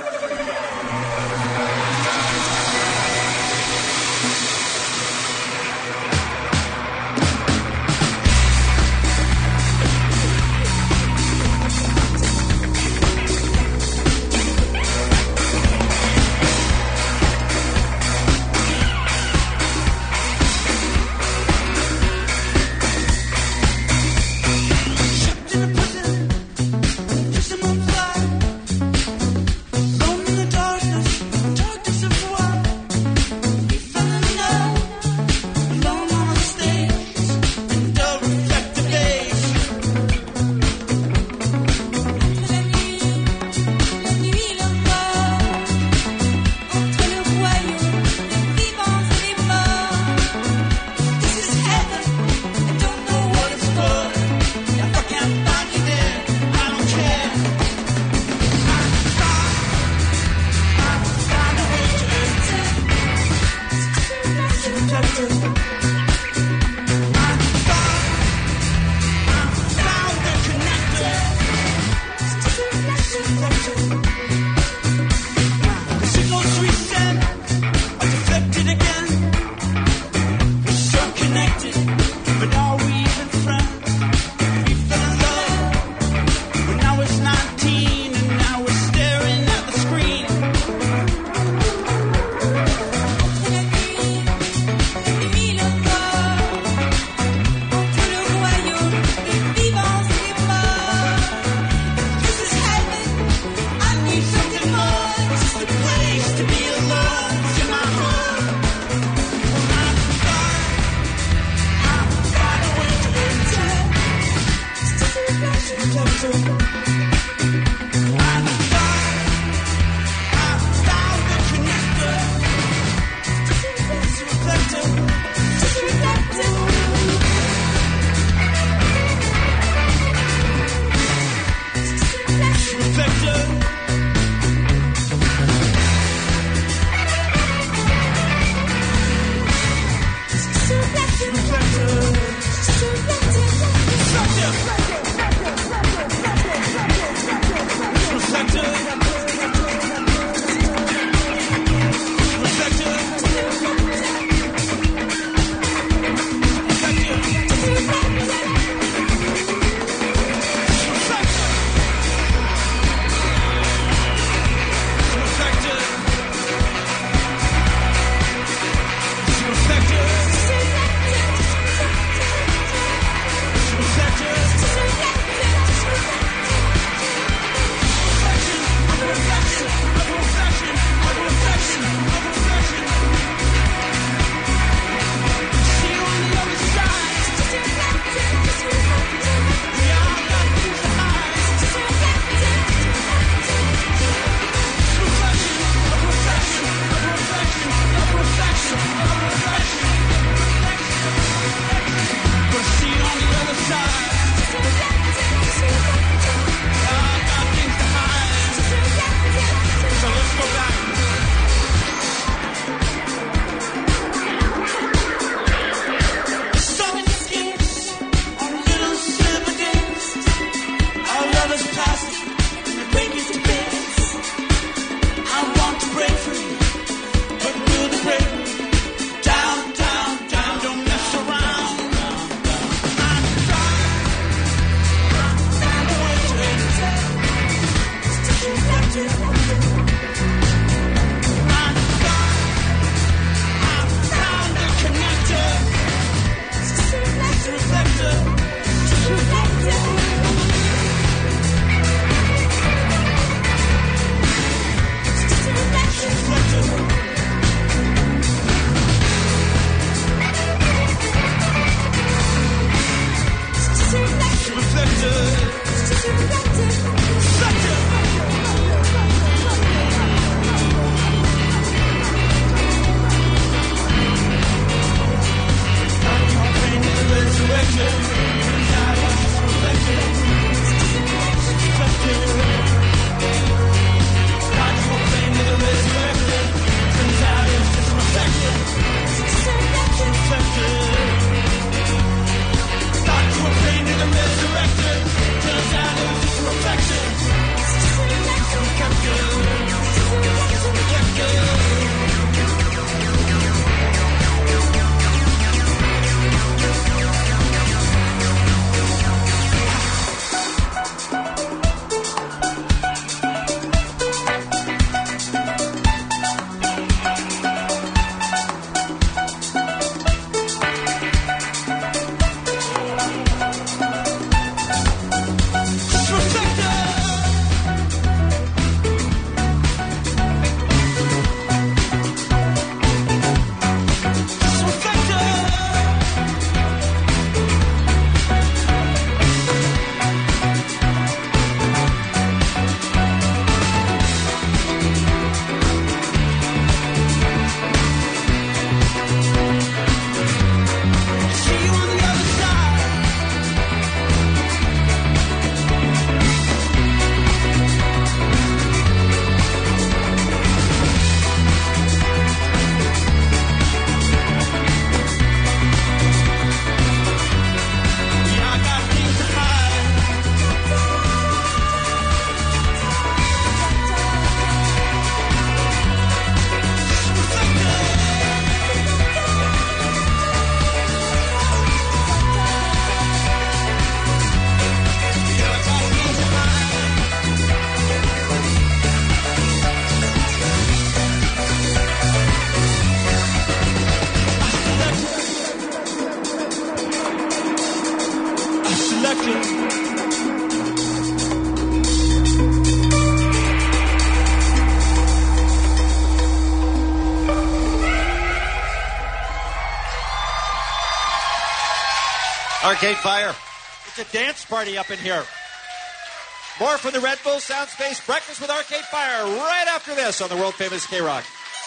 Arcade Fire. It's a dance party up in here. More from the Red Bull Soundspace Breakfast with Arcade Fire right after this on the world-famous K-Rock.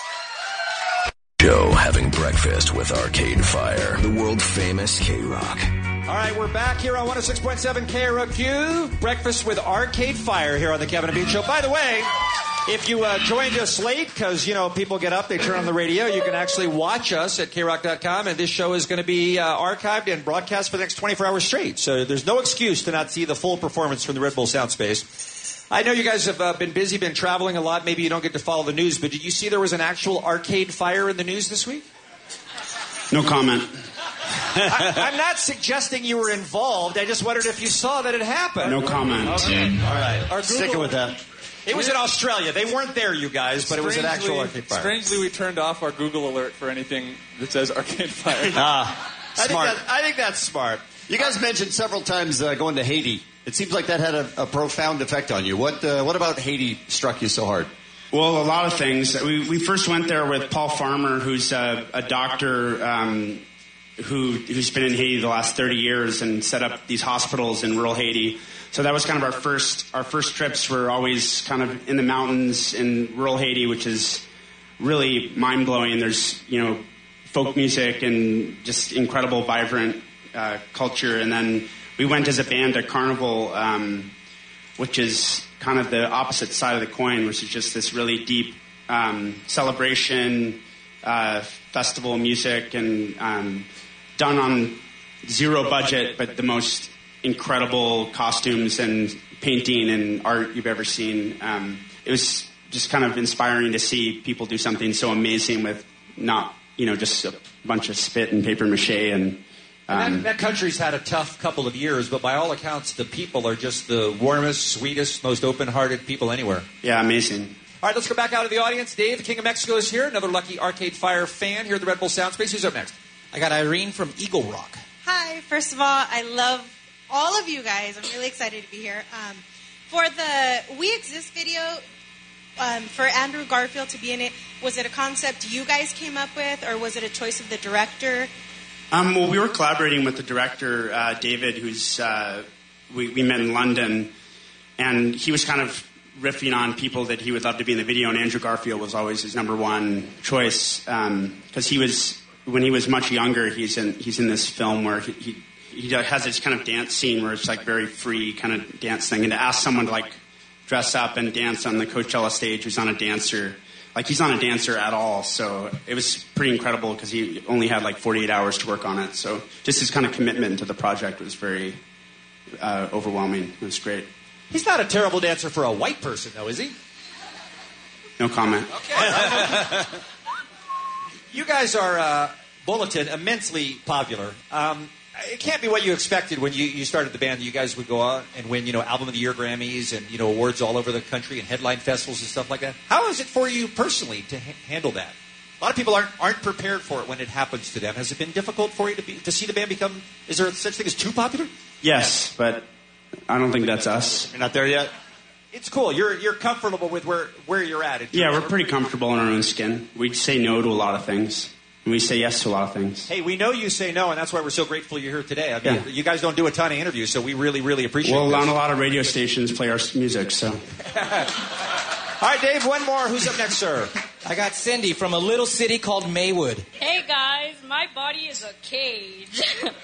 Joe having breakfast with Arcade Fire, the world-famous K-Rock. All right, we're back here on 106.7 KROQ. Breakfast with Arcade Fire here on the Kevin and Bean Show. By the way, if you joined us late, because, people get up, they turn on the radio, you can actually watch us at KROQ.com, and this show is going to be archived and broadcast for the next 24 hours straight. So there's no excuse to not see the full performance from the Red Bull Soundspace. I know you guys have been busy, been traveling a lot. Maybe you don't get to follow the news, but did you see there was an actual Arcade Fire in the news this week? No comment. I'm not suggesting you were involved. I just wondered if you saw that it happened. No comment. Okay. All right. Sticking with that. It was in Australia. They weren't there, you guys, but it was an actual Arcade Fire. Strangely, we turned off our Google alert for anything that says Arcade Fire. Smart. I think that's smart. You guys mentioned several times going to Haiti. It seems like that had a profound effect on you. What about Haiti struck you so hard? Well, a lot of things. We first went there with Paul Farmer, who's a doctor who's been in Haiti the last 30 years and set up these hospitals in rural Haiti. So that was kind of our first trips were always kind of in the mountains in rural Haiti, which is really mind-blowing. There's, folk music and just incredible, vibrant culture. And then we went as a band to Carnival, which is kind of the opposite side of the coin, which is just this really deep celebration, festival music, and done on zero budget, but the most incredible costumes and painting and art you've ever seen. It was just kind of inspiring to see people do something so amazing with not, just a bunch of spit and paper mache and that country's had a tough couple of years, but by all accounts, the people are just the warmest, sweetest, most open-hearted people anywhere. Yeah, amazing. All right, let's go back out of the audience. Dave, the King of Mexico, is here. Another lucky Arcade Fire fan here at the Red Bull Soundspace. Who's up next? I got Irene from Eagle Rock. Hi. First of all, I love all of you guys. I'm really excited to be here. For the We Exist video, for Andrew Garfield to be in it, was it a concept you guys came up with, or was it a choice of the director? Well, we were collaborating with the director, David, who's we met in London, and he was kind of riffing on people that he would love to be in the video, and Andrew Garfield was always his number one choice, because when he was much younger, he's in this film where he has this kind of dance scene where it's like very free kind of dance thing, and to ask someone to like dress up and dance on the Coachella stage who's not a dancer. Like, he's not a dancer at all, so it was pretty incredible because he only had like 48 hours to work on it. So just his kind of commitment to the project was very overwhelming. It was great. He's not a terrible dancer for a white person, though, is he? No comment. Okay. You guys are, Bulletin, immensely popular. It can't be what you expected when you started the band. You guys would go out and win, Album of the Year Grammys and, awards all over the country and headline festivals and stuff like that. How is it for you personally to handle that? A lot of people aren't prepared for it when it happens to them. Has it been difficult for you to see the band become? Is there such thing as too popular? Yes, but I don't think that's us. You're not there yet? It's cool. You're comfortable with where you're at. Yeah, we're pretty comfortable in our own skin. We say no to a lot of things. And we say yes to a lot of things. Hey, we know you say no, and that's why we're so grateful you're here today. I mean, you guys don't do a ton of interviews, so we really, really appreciate it. Well, not a lot of radio stations play our music, so. All right, Dave, one more. Who's up next, sir? I got Cindy from a little city called Maywood. Hey, guys. My body is a cage.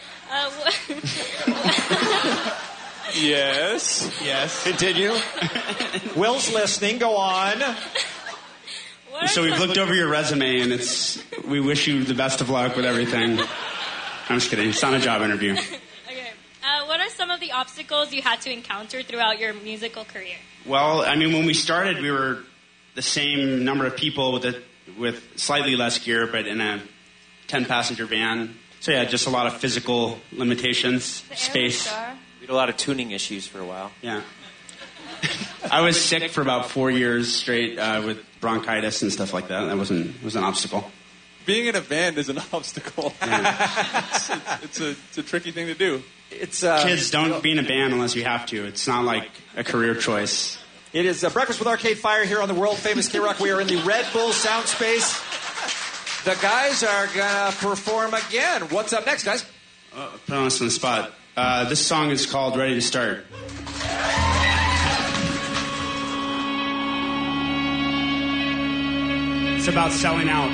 Yes. Continue. Will's listening. Go on. So we've looked over your resume, and we wish you the best of luck with everything. I'm just kidding. It's not a job interview. Okay. What are some of the obstacles you had to encounter throughout your musical career? Well, I mean, when we started, we were the same number of people with slightly less gear, but in a 10-passenger van. So, yeah, just a lot of physical limitations, space. We had a lot of tuning issues for a while. Yeah. I was sick for about 4 years straight with bronchitis and stuff like that. That was an obstacle. Being in a band is an obstacle. Yeah. It's a tricky thing to do. Kids, don't be in a band unless you have to. It's not like a career choice. It is Breakfast with Arcade Fire here on the world-famous K-Rock. We are in the Red Bull Soundspace. The guys are going to perform again. What's up next, guys? Put us on the spot. This song is called Ready to Start. It's about selling out.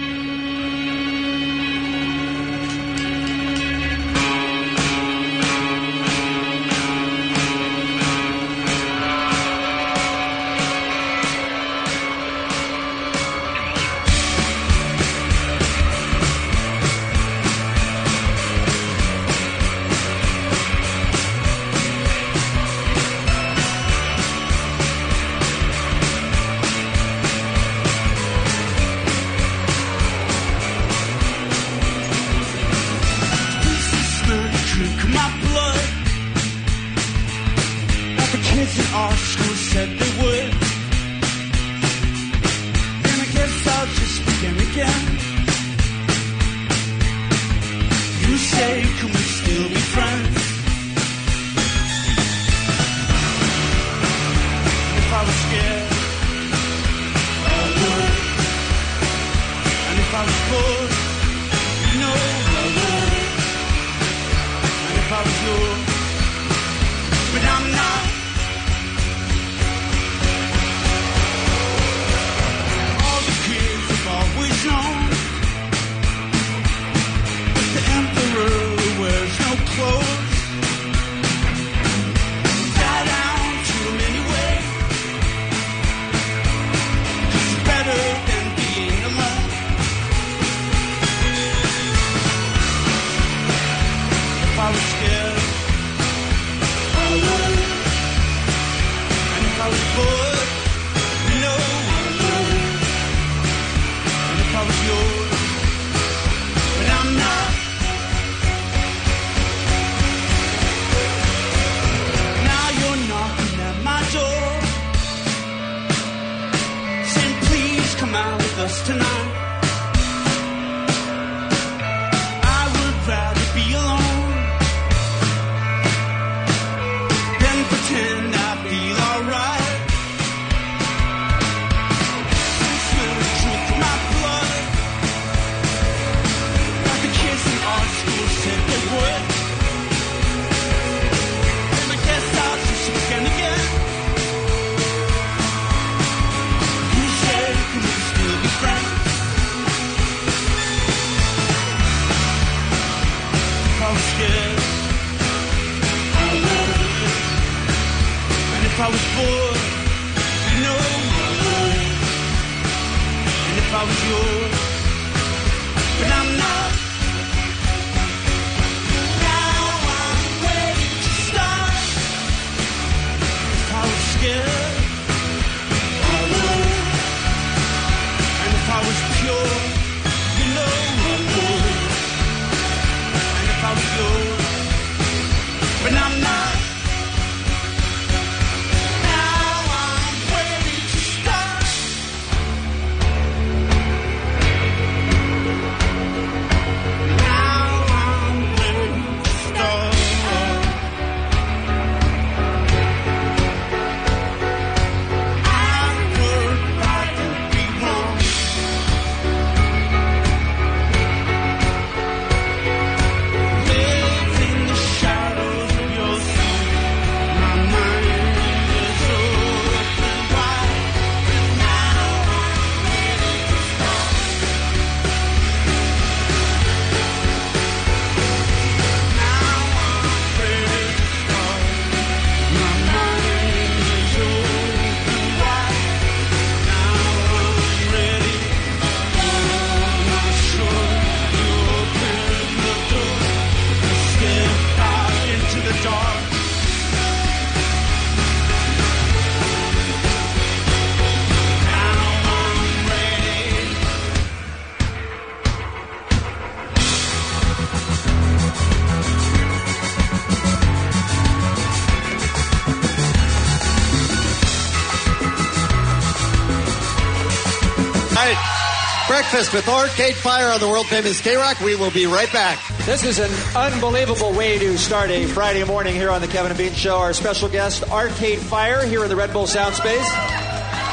Breakfast with Arcade Fire on the world famous K-Rock. We will be right back. This is an unbelievable way to start a Friday morning here on the Kevin and Bean Show. Our special guest, Arcade Fire, here in the Red Bull Sound Space.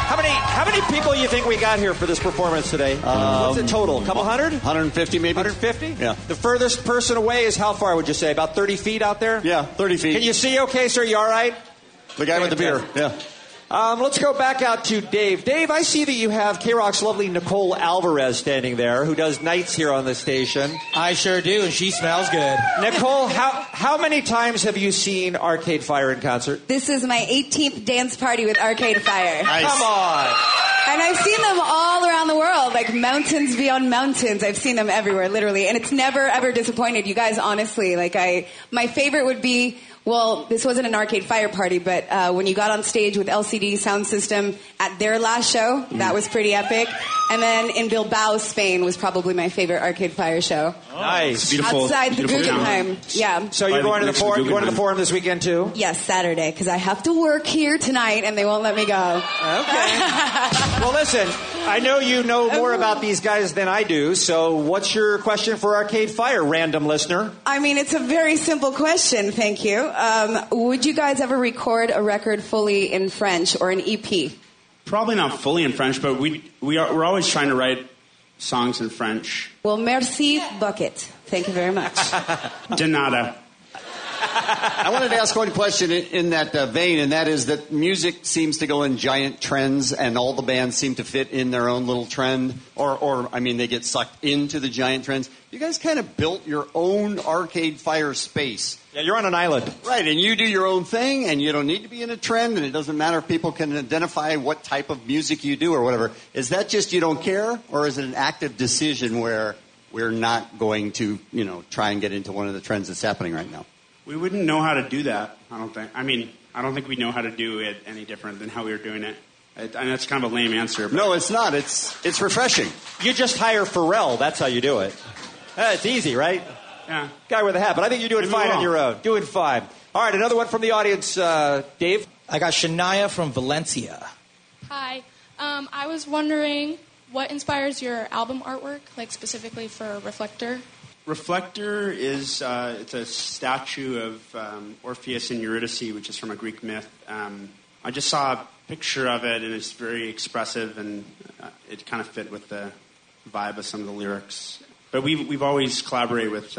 How many people you think we got here for this performance today? What's the total? A couple hundred? 150 maybe. 150? Yeah. The furthest person away is how far, would you say? About 30 feet out there? Yeah, 30 feet. Can you see okay, sir? You all right? The guy with the beer. Yeah. Let's go back out to Dave. Dave, I see that you have K-Rock's lovely Nicole Alvarez standing there, who does nights here on the station. I sure do, and she smells good. Nicole, how many times have you seen Arcade Fire in concert? This is my 18th dance party with Arcade Fire. Nice. Come on. And I've seen them all around the world, like mountains beyond mountains. I've seen them everywhere, literally. And it's never, ever disappointed. You guys, honestly, my favorite would be, well, this wasn't an Arcade Fire party, but when you got on stage with LCD Sound System at their last show, that was pretty epic. And then in Bilbao, Spain, was probably my favorite Arcade Fire show. Nice. Beautiful. Outside the Guggenheim. Yeah. So you're going to the forum? You're going to the forum this weekend too? Yes, Saturday, because I have to work here tonight, and they won't let me go. Okay. Well, listen, I know you know more about these guys than I do, so what's your question for Arcade Fire, random listener? I mean, it's a very simple question, thank you. Would you guys ever record a record fully in French or an EP? Probably not fully in French, but we're always trying to write songs in French. Well, merci, bucket. Thank you very much. De nada. I wanted to ask one question in that vein, and that is that music seems to go in giant trends, and all the bands seem to fit in their own little trend, or they get sucked into the giant trends. You guys kind of built your own Arcade Fire space. Yeah, you're on an island. Right, and you do your own thing, and you don't need to be in a trend, and it doesn't matter if people can identify what type of music you do or whatever. Is that just you don't care, or is it an active decision where we're not going to, try and get into one of the trends that's happening right now? We wouldn't know how to do that, I don't think. I don't think we know how to do it any different than how we were doing it. And that's kind of a lame answer. But no, it's not. It's refreshing. You just hire Pharrell. That's how you do it. It's easy, right? Yeah. Guy with a hat. But I think you're doing fine on your own. Doing fine. All right, another one from the audience. Dave? I got Shania from Valencia. Hi. I was wondering what inspires your album artwork, like specifically for Reflector? Reflector is it's a statue of Orpheus and Eurydice, which is from a Greek myth. I just saw a picture of it, and it's very expressive, and it kind of fit with the vibe of some of the lyrics. But we've always collaborated with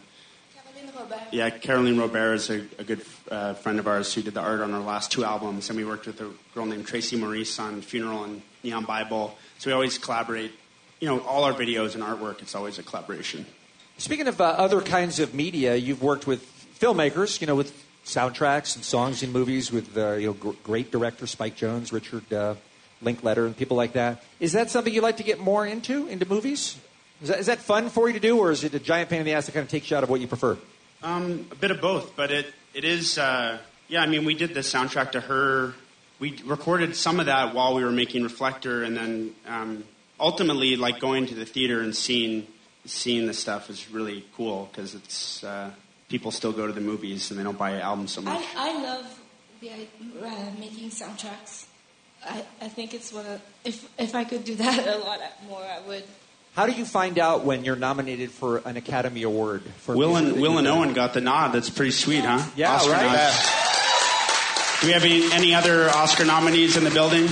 Caroline Robert is a good friend of ours who did the art on our last two albums, and we worked with a girl named Tracy Maurice on Funeral and Neon Bible. So we always collaborate. All our videos and artwork, it's always a collaboration. Speaking of other kinds of media, you've worked with filmmakers, with soundtracks and songs in movies with great directors Spike Jonze, Richard Linklater, and people like that. Is that something you'd like to get more into movies? Is that fun for you to do, or is it a giant pain in the ass that kind of takes you out of what you prefer? A bit of both, but it is. We did the soundtrack to Her. We recorded some of that while we were making Reflector, and then ultimately, going to the theater and seeing the stuff is really cool because it's people still go to the movies and they don't buy albums so much. I love making soundtracks. I think it's one of if I could do that a lot more, I would. How do you find out when you're nominated for an Academy Award? For Will and Owen got the nod. That's pretty sweet, huh? Yeah, Oscar right. Do we have any other Oscar nominees in the building?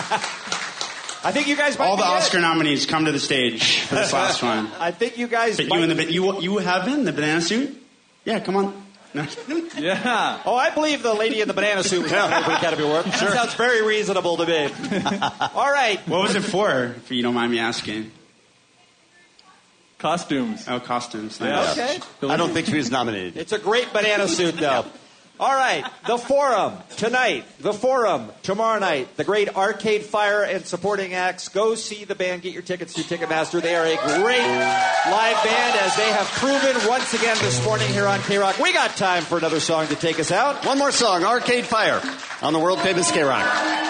I think you guys might all the be Oscar nominees come to the stage for this last one. I think you guys. But you have been the banana suit? Yeah, come on. Yeah. Oh, I believe the lady in the banana suit was nominated for the Academy Award. Sure. That sounds very reasonable to me. All right. What was it for, if you don't mind me asking? Costumes. Oh, costumes. Nice. Okay. I don't think she was nominated. It's a great banana suit, though. All right, the Forum tonight, the Forum tomorrow night, the great Arcade Fire and supporting acts. Go see the band, get your tickets through Ticketmaster. They are a great live band, as they have proven once again this morning here on K-Rock. We got time for another song to take us out. One more song, Arcade Fire, on the world famous K-Rock.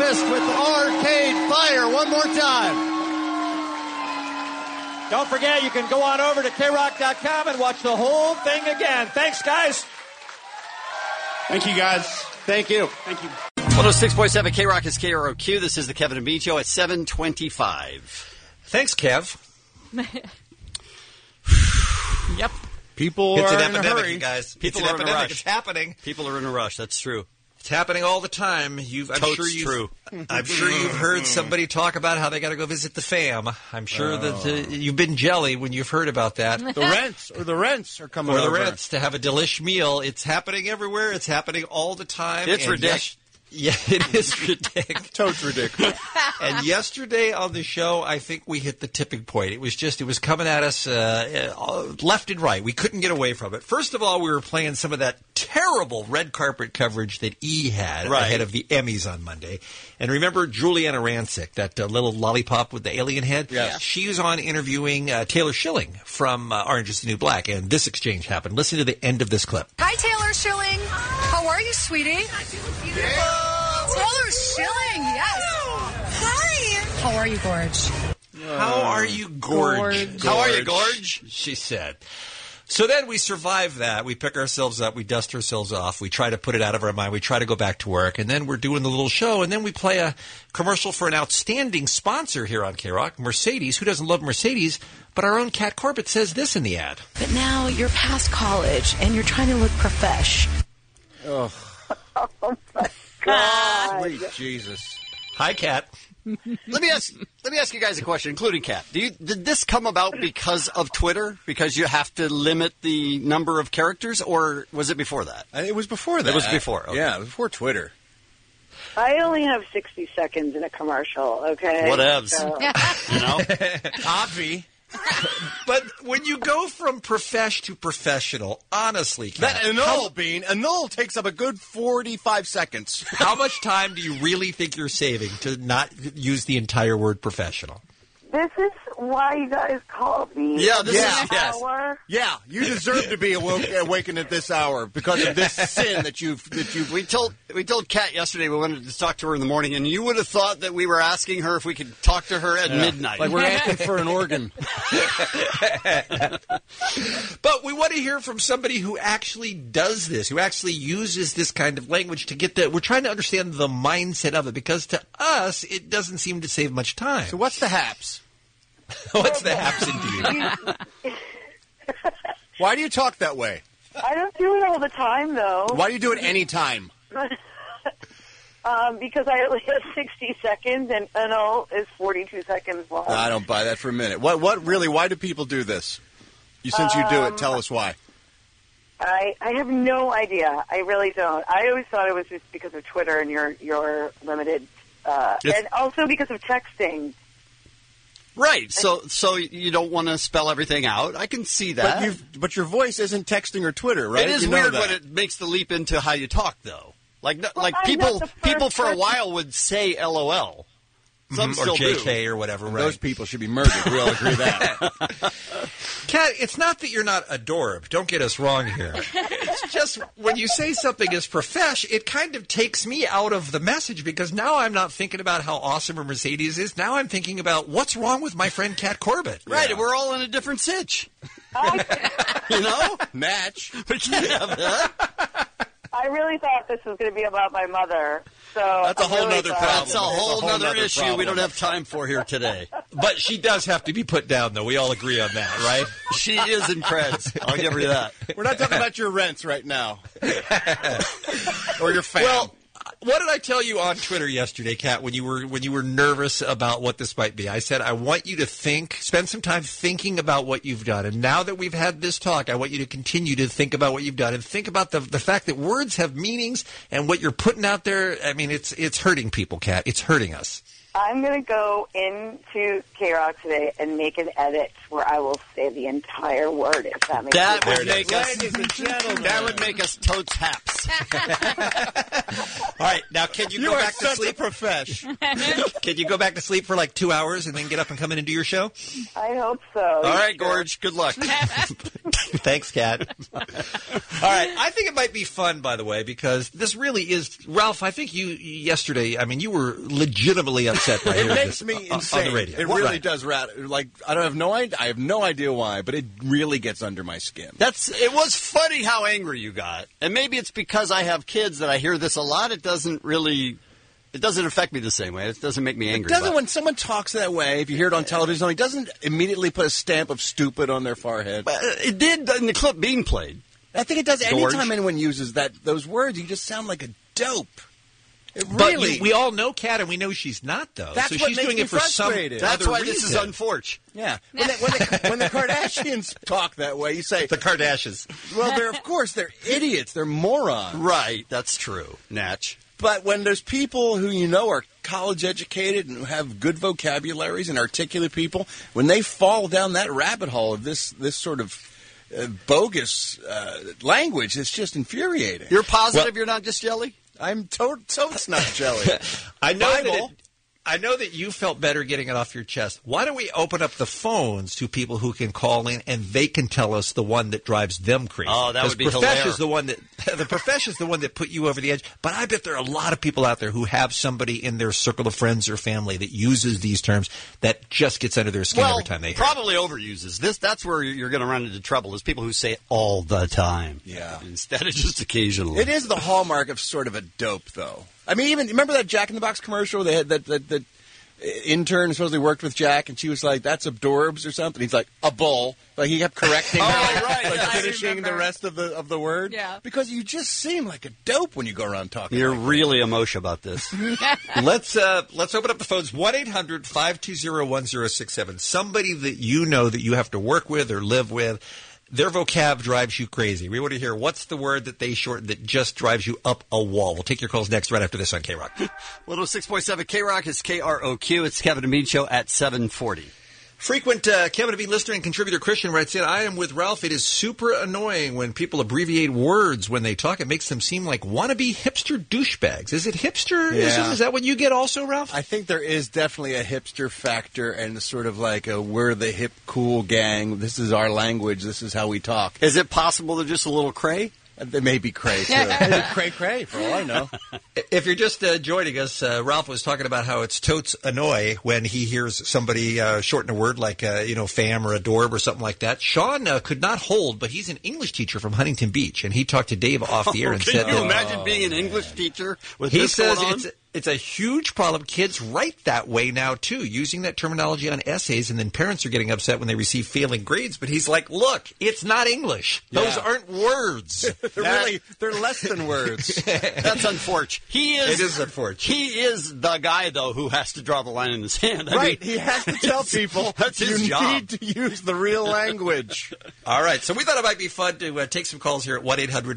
Breakfast with Arcade Fire one more time. Don't forget, you can go on over to KROQ.com and watch the whole thing again. Thanks, guys. Thank you, guys. Thank you. Thank you. 106.7 KROQ is KROQ. This is the Kevin and Bean Show at 7:25. Thanks, Kev. Yep. People It's are an in a epidemic, hurry. you guys. People it's are an in a epidemic. rush. It's happening. People are in a rush. That's true. It's happening all the time. Totes true. I'm sure you've heard somebody talk about how they got to go visit the fam. I'm sure that you've been jelly when you've heard about that. The rents are coming Or the over. rents to have a delish meal. It's happening everywhere. It's happening all the time. It's And ridiculous. Yeah, it is ridiculous. Totes ridiculous. And yesterday on the show, I think we hit the tipping point. It was coming at us left and right. We couldn't get away from it. First of all, we were playing some of that terrible red carpet coverage that E had ahead of the Emmys on Monday. And remember Juliana Rancic, that little lollipop with the alien head? Yes. She was on interviewing Taylor Schilling from Orange is the New Black, and this exchange happened. Listen to the end of this clip. Hi, Taylor Schilling. How are you, sweetie? Taylor Schilling, yes. Hi. How are you, Gorge? How are you, Gorge? How are you, Gorge? She said. So then we survive that. We pick ourselves up. We dust ourselves off. We try to put it out of our mind. We try to go back to work. And then we're doing the little show. And then we play a commercial for an outstanding sponsor here on KROQ, Mercedes. Who doesn't love Mercedes? But our own Kat Corbett says this in the ad. But now you're past college and you're trying to look profesh. Oh, God. sweet Jesus. Hi, Kat. Let me ask you guys a question, including Kat. Did this come about because of Twitter? Because you have to limit the number of characters, or was it before that? It was before that. It was before. Okay. Yeah, before Twitter. I only have 60 seconds in a commercial, okay? Whatevs. So. You know? Copy. But when you go from profesh to professional, honestly, Kat, That annul takes up a good 45 seconds. how much time do you really think you're saving to not use the entire word professional? This is why you guys called me. Yeah, this is- yes. Hour. Yeah, you deserve to be awakened at this hour because of this sin that you've. We told Kat yesterday we wanted to talk to her in the morning, and you would have thought that we were asking her if we could talk to her at midnight. Like we're asking for an organ. But we want to hear from somebody who actually does this, who actually uses this kind of language to get we're trying to understand the mindset of it, because to us, it doesn't seem to save much time. So what's the haps? What's the haps indeed? Why do you talk that way? I don't do it all the time, though. Why do you do it any time? Because I only have 60 seconds, and annul is 42 seconds long. I don't buy that for a minute. What really? Why do people do this? Since you do it, tell us why. I have no idea. I really don't. I always thought it was just because of Twitter and your limited, and also because of texting. Right. So you don't want to spell everything out. I can see that. But your voice isn't texting or Twitter, right? It is weird when it makes the leap into how you talk, though. Like people for a while would say LOL. Some or still JK do. or whatever. And right. those people should be murdered. We all agree that. Kat, it's not that you're not adorbed. Don't get us wrong here. It's just when you say something is profesh, it kind of takes me out of the message, because now I'm not thinking about how awesome a Mercedes is. Now I'm thinking about what's wrong with my friend Kat Corbett. Right, and we're all in a different sitch. You know? Natch. We can't have that. I really thought this was going to be about my mother. So That's a whole really nother problem. That's a whole other issue problem. we don't have time for here today. But she does have to be put down, though. We all agree on that, right? She is in creds. I'll give her that. We're not talking about your rents right now. Or your fam. Well, what did I tell you on Twitter yesterday, Kat, when you were nervous about what this might be? I said, I want you to spend some time thinking about what you've done. And now that we've had this talk, I want you to continue to think about what you've done and think about the fact that words have meanings, and what you're putting out there. I mean, it's hurting people, Kat. It's hurting us. I'm going to go into KROQ today and make an edit where I will say the entire word, if that makes sense. That would make us totes haps. All right, now can you go back to sleep? Profesh. Can you go back to sleep for like 2 hours and then get up and come in and do your show? I hope so. All right, Gorge. Good luck. Thanks, Kat. All right. I think it might be fun, by the way, because this really is... Ralph, I think you yesterday, I mean, you were legitimately upset by It hearing makes this me insane. on the radio. It really does. Like, I have no idea why, but it really gets under my skin. It was funny how angry you got. And maybe it's because I have kids that I hear this a lot. It doesn't affect me the same way. It doesn't make me angry. It doesn't when someone talks that way, if you hear it on television, it doesn't immediately put a stamp of stupid on their forehead. It did in the clip being played. I think it does George. anytime anyone uses those words. You just sound like a dope. It But really. we all know Kat, and we know she's not, though. That's so what she's makes doing me it for some frustrated. other That's why this is reason. unfortunate. Yeah. When the Kardashians talk that way, you say... The Kardashians. Well, they're idiots. They're morons. Right. That's true. Natch. But when there's people who you know are college educated and have good vocabularies and articulate people, when they fall down that rabbit hole of this sort of bogus language, it's just infuriating. You're positive you're not just jelly? I'm totes not jelly. I know that you felt better getting it off your chest. Why don't we open up the phones to people who can call in and they can tell us the one that drives them crazy? Oh, that would be Profesh hilarious. is the one that put you over the edge. But I bet there are a lot of people out there who have somebody in their circle of friends or family that uses these terms that just gets under their skin every time they hear it. Probably overuses this. That's where you're going to run into trouble. Is people who say it all the time. Yeah. Instead of just occasionally. It is the hallmark of sort of a dope, though. I mean, even remember that Jack in the Box commercial? They had that intern who supposedly worked with Jack, and she was like, "That's adorbs" or something. He's like, "A bull." Like he kept correcting her, like finishing the rest of the word. Yeah. Because you just seem like a dope when you go around talking. You're really emotional about this. Let's open up the phones. 1-800-520-1067. Somebody that you know that you have to work with or live with. Their vocab drives you crazy. We want to hear what's the word that they shorten that just drives you up a wall. We'll take your calls next right after this on K-Rock. 106.7 K-Rock is KROQ. It's Kevin and Bean Show at 740. Frequent Kevin and Bean listener and contributor Christian writes in, I am with Ralph. It is super annoying when people abbreviate words when they talk. It makes them seem like wannabe hipster douchebags. Is it hipster? Yeah. Is that what you get also, Ralph? I think there is definitely a hipster factor and sort of like we're the hip, cool gang. This is our language. This is how we talk. Is it possible they're just a little cray? They may be cray, too. Maybe cray, for all I know. If you're just joining us, Ralph was talking about how it's totes annoy when he hears somebody shorten a word like, fam or adorb or something like that. Sean could not hold, but he's an English teacher from Huntington Beach, and he talked to Dave off the air and said Can you that... imagine being an English teacher with He this says going on? it's a huge problem. Kids write that way now, too, using that terminology on essays, and then parents are getting upset when they receive failing grades. But he's like, look, it's not English. Those aren't words. They're less than words. That's unfortunate. It is unfortunate. He is the guy, though, who has to draw the line in the sand. I Right. mean, He has to tell people that's his you job. need to use the real language. All right, so we thought it might be fun to take some calls here at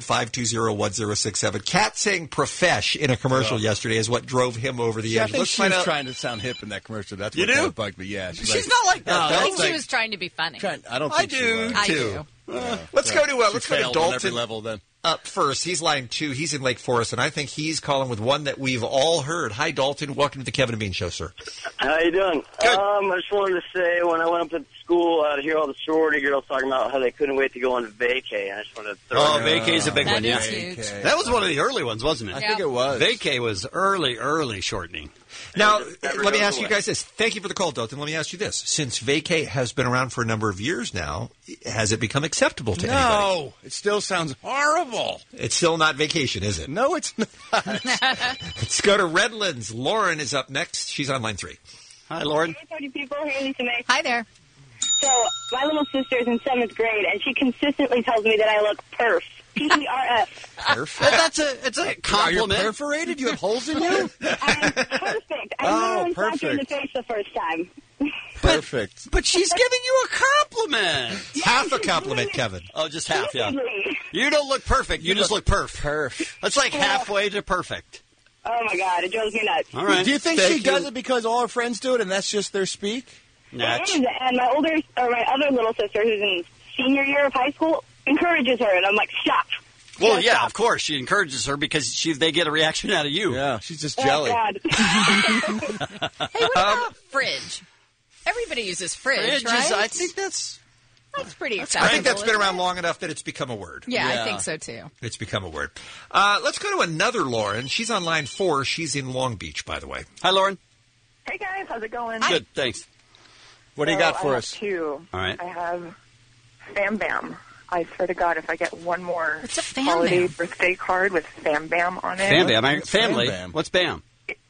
1-800-520-1067. Kat saying profesh in a commercial yesterday is what drove him over the Yeah, I edge. think Let's she find was out. trying to sound hip in that commercial. That's You what kind do? of bugged me. Yeah, She's not like that. I think she was trying to be funny. I don't I think she do, was. I too. do. Let's go to She let's go to failed on every Dalton level then. up first. He's line 2. He's in Lake Forest, and I think he's calling with one that we've all heard. Hi, Dalton. Welcome to the Kevin and Bean Show, sir. How you doing? I just wanted to say when I went up to school to hear all the sorority girls talking about how they couldn't wait to go on vacay, I just wanted to throw it in. vacay's a big That one, yeah. is huge. That was one of the early ones, wasn't it? I think it was. Vacay was early shortening. Now, never let me goes ask you away. guys this. Thank you for the call, Dalton. Let me ask you this. Since vacay has been around for a number of years now, has it become acceptable to anybody? No, it still sounds horrible. It's still not vacation, is it? No, it's not. Let's go to Redlands. Lauren is up next. She's on line 3. Hi, Lauren. Hey, party people. Hey, Lisa May. Hi there. So, my little sister's in 7th grade, and she consistently tells me that I look perf. P-E-R-F. Perfect. It's a Are you compliment. perforated? You have holes in you? I'm perfect. I literally slapped her in the face the first time. Perfect. But she's giving you a compliment. Half a compliment, Kevin. Oh, just half, yeah. Basically. You don't look perfect. You just look perf. Perf. That's like halfway to perfect. Oh, my God. It drives me nuts. All right. Do you think she does it because all her friends do it and that's just their speak? Natch. And my other little sister, who's in senior year of high school, encourages her, and I'm like, stop. Well, yeah, of course. She encourages her because they get a reaction out of you. Yeah, she's just Oh, jelly. God. Hey, what about fridge? Everybody uses fridge, Fridge right? is, I think that's... That's pretty acceptable. I think that's been isn't around it? long enough that it's become a word. Yeah, I think so too. It's become a word. Let's go to another Lauren. She's on line 4. She's in Long Beach, by the way. Hi, Lauren. Hey guys, how's it going? Good, thanks. What do you got for I have us? 2. All right. I have Fam Bam. I swear to God, if I get one more What's a Fam holiday Bam? birthday card with Fam Bam on it. Fam Bam. Family. Fam Bam? What's Bam?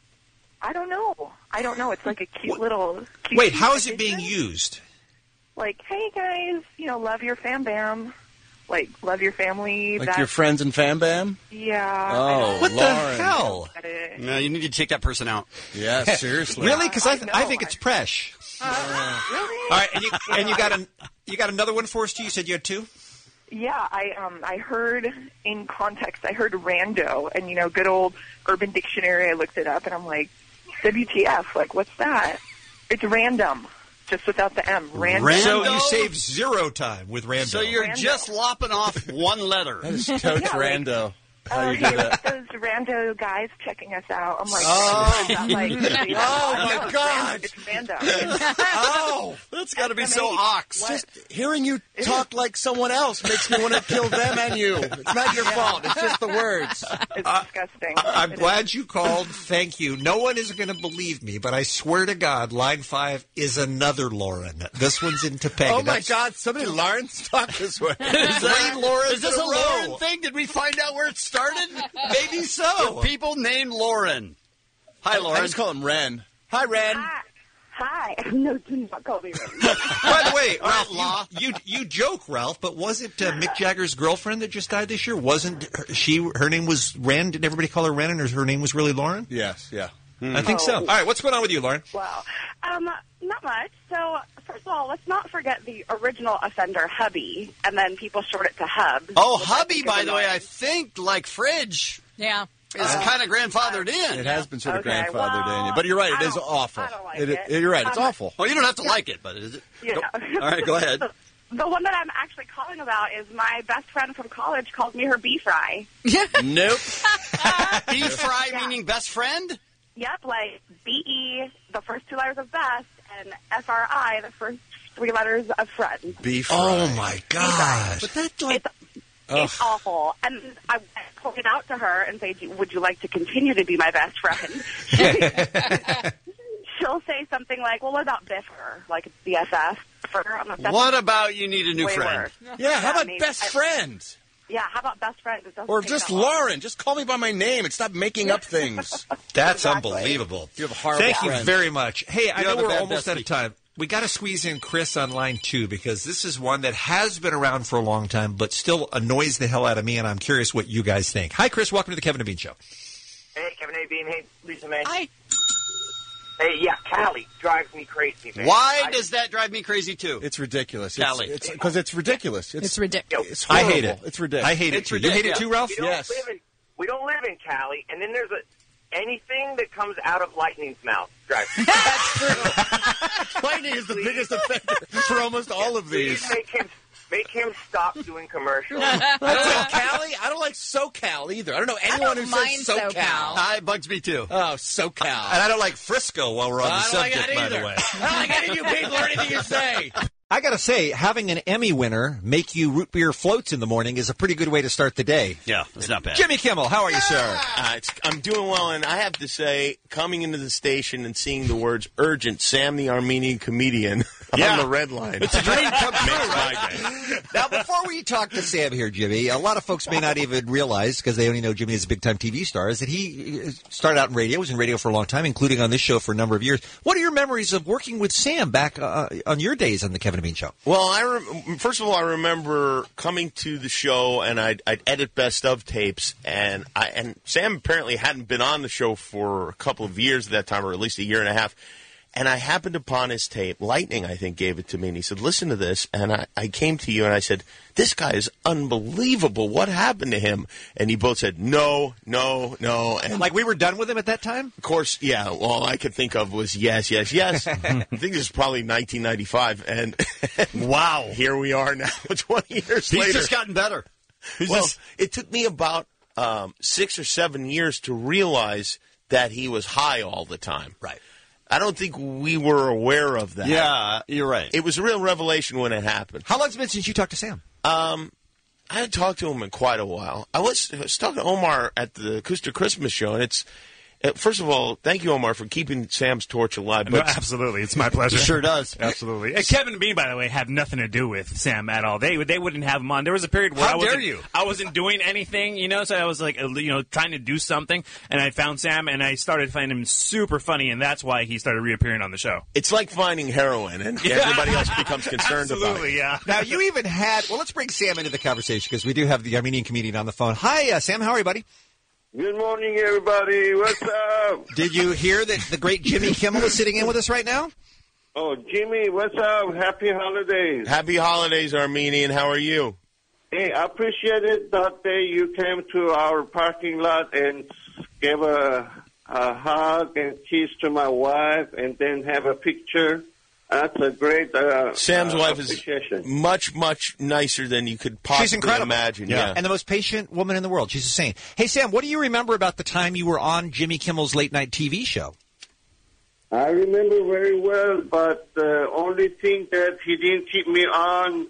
I don't know. It's like a cute little... Cute Wait, how is it being used? Like, hey guys, love your Fam Bam. Like, love your family. Like your friends in Fam Bam? Yeah. Oh, What Lauren. the hell? No, you need to take that person out. Yeah, seriously. Really? Because I think it's Presh. Really? All right, and you got another one for us too. You said you had 2. Yeah, I heard in context, I heard rando, and good old Urban Dictionary, I looked it up, and I'm like, WTF, like, what's that? It's random, just without the M. Random. So you save 0 time with rando. So you're just lopping off one letter. That is Coach Rando. How you do Hey, that? those rando guys checking us out. I'm like, Oh. I'm like, Oh, my God. It's rando. Oh, that's got to be so ox. Just hearing you talk like someone else makes me want to kill them and you. It's not your fault. It's just the words. It's disgusting. I'm glad you called. Thank you. No one is going to believe me, but I swear to God, line 5 is another Lauren. This one's in Topanga. Oh, my God. So many Laurens talk this way. Is this a Lauren thing? Did we find out where it started? Maybe so. With people named Lauren. Hi, Lauren. I just call him Ren. Hi, Ren. Hi. No, do not call me Ren. By the way, Ralph, you joke, Ralph, but wasn't Mick Jagger's girlfriend that just died this year? Wasn't her name was Ren? Did everybody call her Ren, and her name was really Lauren? Yes, yeah. I think so. All right, what's going on with you, Lauren? Wow. Not much. So, first of all, let's not forget the original offender, Hubby, and then people short it to Hub. Oh, Hubby, by the way, I think, like Fridge, Yeah. is kind of grandfathered in. It has been sort of Okay, grandfathered in. But you're right, it is awful. I don't like It- it. You're right, it's awful. Well, you don't have to like it, but is it? Yeah. All right, go ahead. The one that I'm actually calling about is my best friend from college calls me her B-Fry. Nope. B-Fry meaning best friend? Yep, like B-E, the first 2 letters of best, and F-R-I, the first 3 letters of friend. Beef. Oh, my God. But that's like... It's awful. And I point it out to her and say, would you like to continue to be my best friend? She'll say something like, well, what about Biffer? Like BFF. What about you need a new way friend? worse. Yeah, how about maybe- best friend? Yeah, how about best friend? It doesn't Or take just that long. Lauren. Just call me by my name and stop making up things. That's unbelievable. You have a horrible Thank you friend. very much. Hey, I You know have a we're bad almost out of bestie. time. We got to squeeze in Chris on line 2 because this is one that has been around for a long time, but still annoys the hell out of me, and I'm curious what you guys think. Hi, Chris. Welcome to the Kevin and Bean Show. Hey, Kevin A. Bean. Hey, Lisa May. Hi. Hey, yeah, Callie drives me crazy, man. Why does that drive me crazy, too? It's ridiculous. Callie. It's because it's ridiculous. It's ridiculous. It's I horrible. hate it. It's ridiculous. I hate it. too. You hate it too, Ralph? Yes. We don't live in Cali, and then there's anything that comes out of Lightning's mouth drives me. Lightning is the biggest offender for almost all of these. Please make him stop doing commercials. I don't like Cali. I don't like SoCal either. I don't know anyone who mind says SoCal. SoCal. It bugs me, too. Oh, SoCal. And I don't like Frisco while we're on the I don't like subject, that by either. the way. I don't like any of you people or anything you say. I got to say, having an Emmy winner make you root beer floats in the morning is a pretty good way to start the day. Yeah, it's not bad. Jimmy Kimmel, how are you, sir? I'm doing well, and I have to say, coming into the station and seeing the words urgent, Sam the Armenian comedian on the red line. It's a dream come true, right? Now, before we talk to Sam here, Jimmy, a lot of folks may not even realize, because they only know Jimmy as a big-time TV star, is that he started out in radio, was in radio for a long time, including on this show for a number of years. What are your memories of working with Sam back on your days on the Kevin and Bean Show? Well, first of all, I remember coming to the show, and I'd edit best of tapes, and Sam apparently hadn't been on the show for a couple of years at that time, or at least a year and a half. And I happened upon his tape. Lightning, I think, gave it to me, and he said, listen to this. And I came to you, and I said, this guy is unbelievable. What happened to him? And you both said, no. And like we were done with him at that time? Of course, yeah. All I could think of was yes. I think this is probably 1995. And wow, here we are now, 20 years later. He's just gotten better. It took me about 6 or 7 years to realize that he was high all the time. Right. I don't think we were aware of that. Yeah, you're right. It was a real revelation when it happened. How long's it been since you talked to Sam? I hadn't talked to him in quite a while. I was talking to Omar at the Cooster Christmas show, and it's first of all, thank you, Omar, for keeping Sam's torch alive. No, absolutely, it's my pleasure. It sure does. Absolutely. And Kevin and Bean, by the way, had nothing to do with Sam at all. They wouldn't have him on. There was a period where I wasn't doing anything, so I was like, trying to do something, and I found Sam, and I started finding him super funny, and that's why he started reappearing on the show. It's like finding heroin, and everybody else becomes concerned about it. Absolutely, yeah. Now, you even had, let's bring Sam into the conversation, because we do have the Armenian comedian on the phone. Hi, Sam, how are you, buddy? Good morning, everybody. What's up? Did you hear that the great Jimmy Kimmel is sitting in with us right now? Oh, Jimmy, what's up? Happy holidays. Happy holidays, Armenian. How are you? Hey, I appreciate it that day you came to our parking lot and gave a hug and kiss to my wife and then have a picture. That's a great Sam's wife is appreciation. much, much nicer than you could possibly imagine. Yeah. And the most patient woman in the world. She's a saint. Hey, Sam, what do you remember about the time you were on Jimmy Kimmel's late-night TV show? I remember very well, but the only thing that he didn't keep me on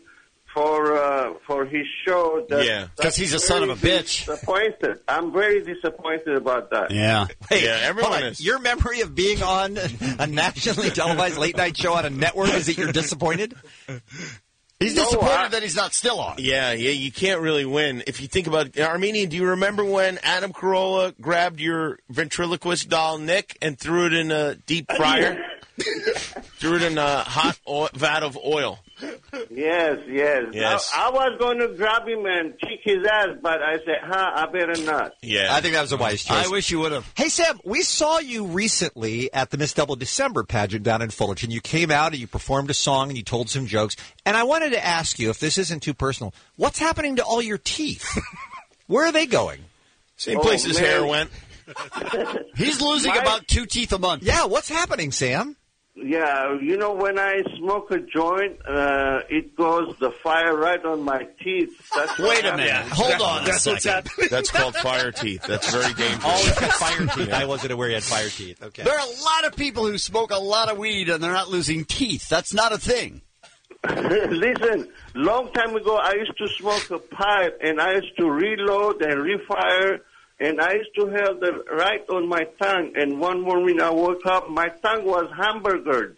for his show. Because he's a son of a bitch. Disappointed. I'm very disappointed about that. Yeah. Hey, everyone is. Your memory of being on a nationally televised late-night show on a network is that you're disappointed? He's disappointed that he's not still on. Yeah, you can't really win. If you think about it, Armenian, do you remember when Adam Carolla grabbed your ventriloquist doll, Nick, and threw it in a deep fryer? Threw it in a hot vat of oil. Yes. I was going to grab him and kick his ass, but I said, I better not. Yeah. I think that was a wise choice. I wish you would have. Hey, Sam, we saw you recently at the Miss Double December pageant down in Fullerton. You came out and you performed a song and you told some jokes. And I wanted to ask you, if this isn't too personal, what's happening to all your teeth? Where are they going? Same place his hair went. He's losing about 2 teeth a month. Yeah, what's happening, Sam? Yeah, when I smoke a joint, it goes the fire right on my teeth. That's Wait a minute. Hold on a second. That's called fire teeth. That's very dangerous. Oh, he's got fire teeth. I wasn't aware he had fire teeth. Okay. There are a lot of people who smoke a lot of weed and they're not losing teeth. That's not a thing. Listen, long time ago, I used to smoke a pipe, and I used to reload and refire, and I used to have the right on my tongue. And one morning I woke up, my tongue was hamburgered.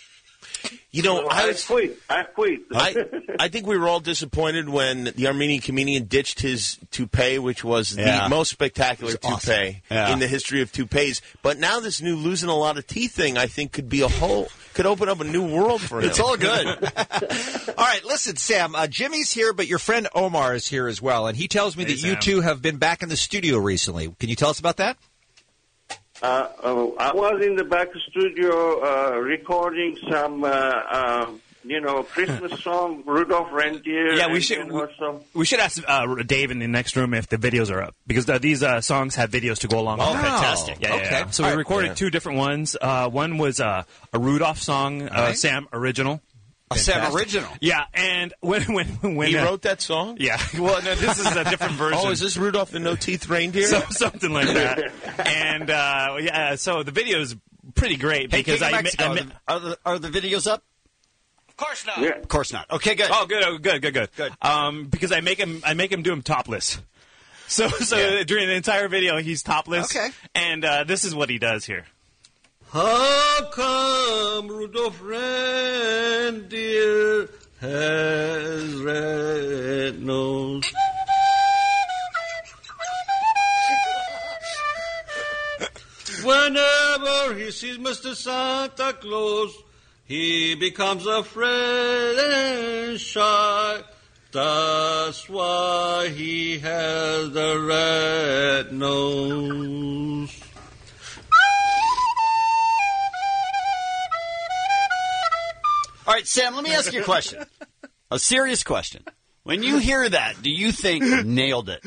I quit. I think we were all disappointed when the Armenian comedian ditched his toupee, which was the most spectacular toupee in the history of toupees. But now this new losing a lot of teeth thing, I think, could open up a new world for him. It's all good. All right, listen, Sam, Jimmy's here, but your friend Omar is here as well, and he tells me that you two have been back in the studio recently. Can you tell us about that? I was in the back studio recording some, Christmas song, Rudolph Reindeer. Yeah, we should ask Dave in the next room if the videos are up, because these songs have videos to go along with. Oh, fantastic. Yeah, okay. Yeah. So we recorded 2 different ones. One was a Rudolph song, Sam original. Sam original. Yeah, and when he wrote that song? Yeah. Well, no, this is a different version. Oh, is this Rudolph the No-Teeth Reindeer? Something like that. And so the video is pretty great because are the videos up? Of course not. Yeah. Of course not. Okay, good. Oh, good. Because I make him do them topless. So during the entire video, he's topless. Okay. And this is what he does here. How come Rudolph Reindeer has red nose? Whenever he sees Mr. Santa Claus, he becomes afraid and shy. That's why he has the red nose. All right, Sam, let me ask you a question. A serious question. When you hear that, do you think nailed it?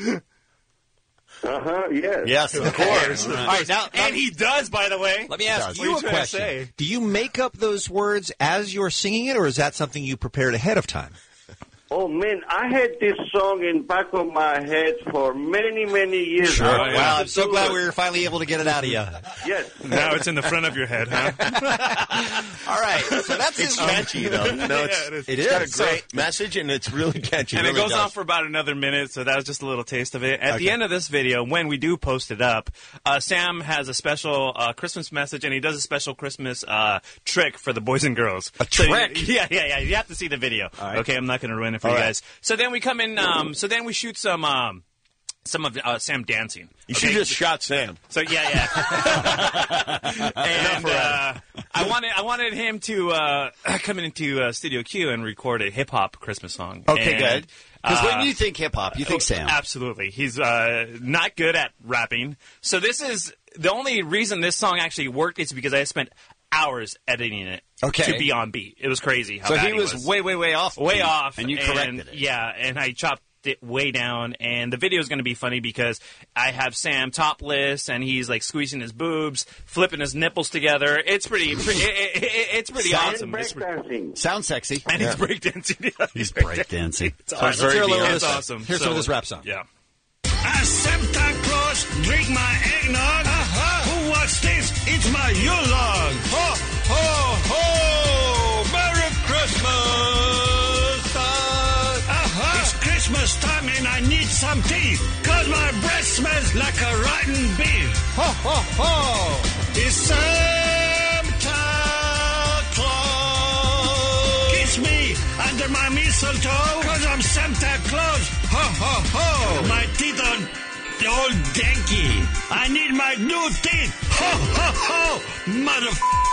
Yes. Yes, of course. All right, now, and he does, by the way. Let me ask you a question. Do you make up those words as you're singing it, or is that something you prepared ahead of time? Oh, man, I had this song in back of my head for many, many years. Sure. Wow, I'm so glad we were finally able to get it out of you. Yes. Now it's in the front of your head, huh? All right. So that's it's catchy, though. No, it's got a great message, and it's really catchy. And really it goes does. on for about another minute, so that was just a little taste of it. At the end of this video, when we do post it up, Sam has a special Christmas message, and he does a special Christmas trick for the boys and girls. A trick? Yeah. You have to see the video. Right. Okay, I'm not going to ruin it for you guys. So then we come in. So then we shoot some of Sam dancing. You should have just shot Sam. So yeah. And I wanted him to come into Studio Q and record a hip hop Christmas song. Okay, good. Because when you think hip hop, you think Sam. Absolutely. He's not good at rapping. So this is the only reason this song actually worked is because I spent hours editing it to be on beat. It was crazy how so bad he was way off. Way off. And you corrected it. Yeah, and I chopped it way down, and the video is going to be funny because I have Sam topless, and he's like squeezing his boobs, flipping his nipples together. It's pretty awesome. Breakdancing. Sounds sexy. And he's breakdancing. He's breakdancing. It's awesome. It's awesome. Here's some of this rap song. Yeah. As Santa Claus drink my eggnog. Who wants this? It's my Yule log. Ho, ho, ho! Merry Christmas time. It's Christmas time and I need some tea. Cause my breath smells like a rotten beef. Ho, ho, ho! It's Santa Claus. Kiss me under my mistletoe. Cause I'm Santa Claus. Ho, ho, ho! My teeth are all danky. I need my new teeth. Ho, ho, ho! Mother.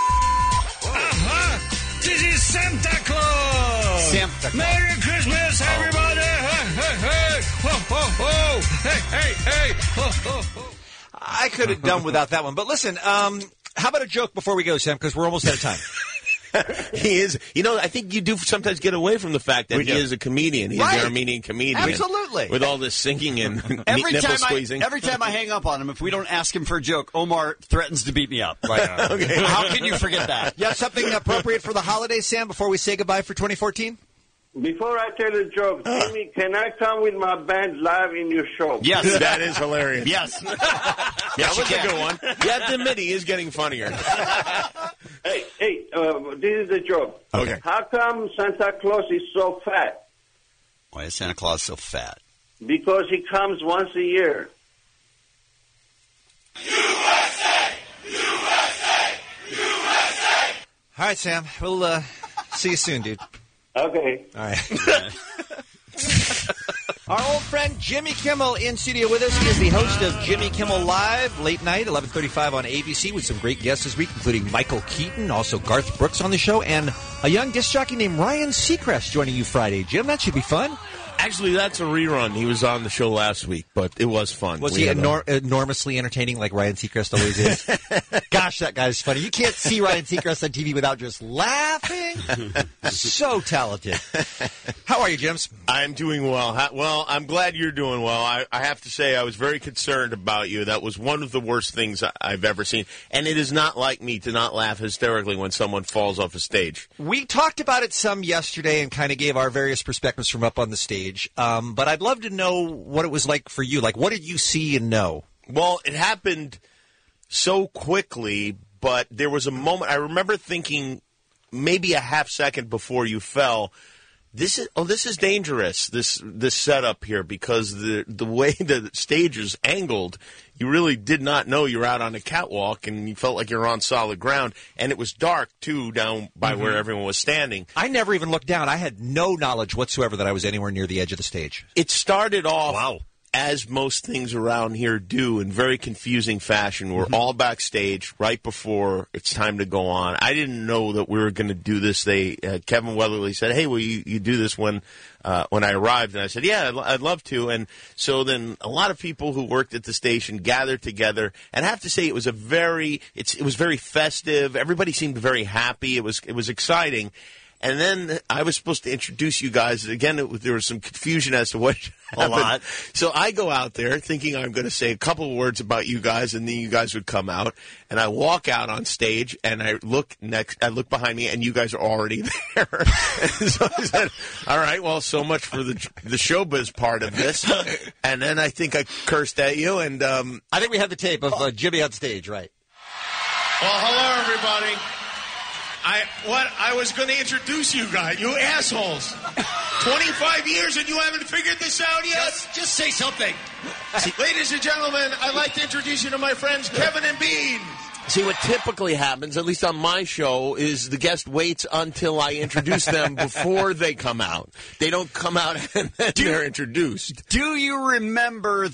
This is Santa Claus. Santa Claus. Merry Christmas, everybody. Hey, hey, hey. Ho, ho, ho. Hey, hey, hey. Ho, ho, ho. I could have done without that one. But listen, how about a joke before we go, Sam? Because we're almost out of time. He is. You know, I think you do sometimes get away from the fact that he is a comedian. He's an Armenian comedian. Absolutely. With all this singing and nipple squeezing. Every time I hang up on him, if we don't ask him for a joke, Omar threatens to beat me up. Right. Okay. How can you forget that? You have something appropriate for the holidays, Sam, before we say goodbye for 2014? Before I tell a joke, Jimmy, can I come with my band live in your show? Yes. That is hilarious. Yes. That was a good one. You have to admit, he is getting funnier. Hey, this is the joke. Okay. How come Santa Claus is so fat? Why is Santa Claus so fat? Because he comes once a year. All right, Sam. We'll see you soon, dude. Okay. All right. Our old friend Jimmy Kimmel in studio with us. He is the host of Jimmy Kimmel Live, late night, 11:35 on ABC, with some great guests this week, including Michael Keaton, also Garth Brooks on the show, and a young disc jockey named Ryan Seacrest joining you Friday. Jim, that should be fun. Actually, that's a rerun. He was on the show last week, but it was fun. Was he enormously entertaining like Ryan Seacrest always is? Gosh, that guy's funny. You can't see Ryan Seacrest on TV without just laughing. So talented. How are you, Jims? I'm doing well. Well, I'm glad you're doing well. I have to say I was very concerned about you. That was one of the worst things I've ever seen. And it is not like me to not laugh hysterically when someone falls off a stage. We talked about it some yesterday and kind of gave our various perspectives from up on the stage. But I'd love to know what it was like for you. Like, what did you see and know? Well, it happened so quickly, but there was a moment. I remember thinking maybe a half second before you fell, this is dangerous, this setup here, because the way the stage is angled, you really did not know you were out on a catwalk, and you felt like you were on solid ground. And it was dark, too, down by where everyone was standing. I never even looked down. I had no knowledge whatsoever that I was anywhere near the edge of the stage. It started off, as most things around here do, in very confusing fashion. We're all backstage right before it's time to go on. I didn't know that we were going to do this. Kevin Weatherly said, "Hey, will you do this when I arrived?" And I said, "Yeah, I'd love to." And so then a lot of people who worked at the station gathered together, and I have to say it was it was very festive. Everybody seemed very happy. It was exciting. And then I was supposed to introduce you guys. Again, there was some confusion as to what happened. A lot. So I go out there thinking I'm going to say a couple of words about you guys, and then you guys would come out. And I walk out on stage, and I look behind me, and you guys are already there. And so I said, all right, well, so much for the showbiz part of this. And then I think I cursed at you, and I think we have the tape of Jimmy on stage, right? Well, hello, everybody. I was going to introduce you guys, you assholes. 25 years and you haven't figured this out yet? Just say something. Ladies and gentlemen, I'd like to introduce you to my friends Kevin and Bean. See, what typically happens, at least on my show, is the guest waits until I introduce them before they come out. They don't come out and then they're introduced. Do you remember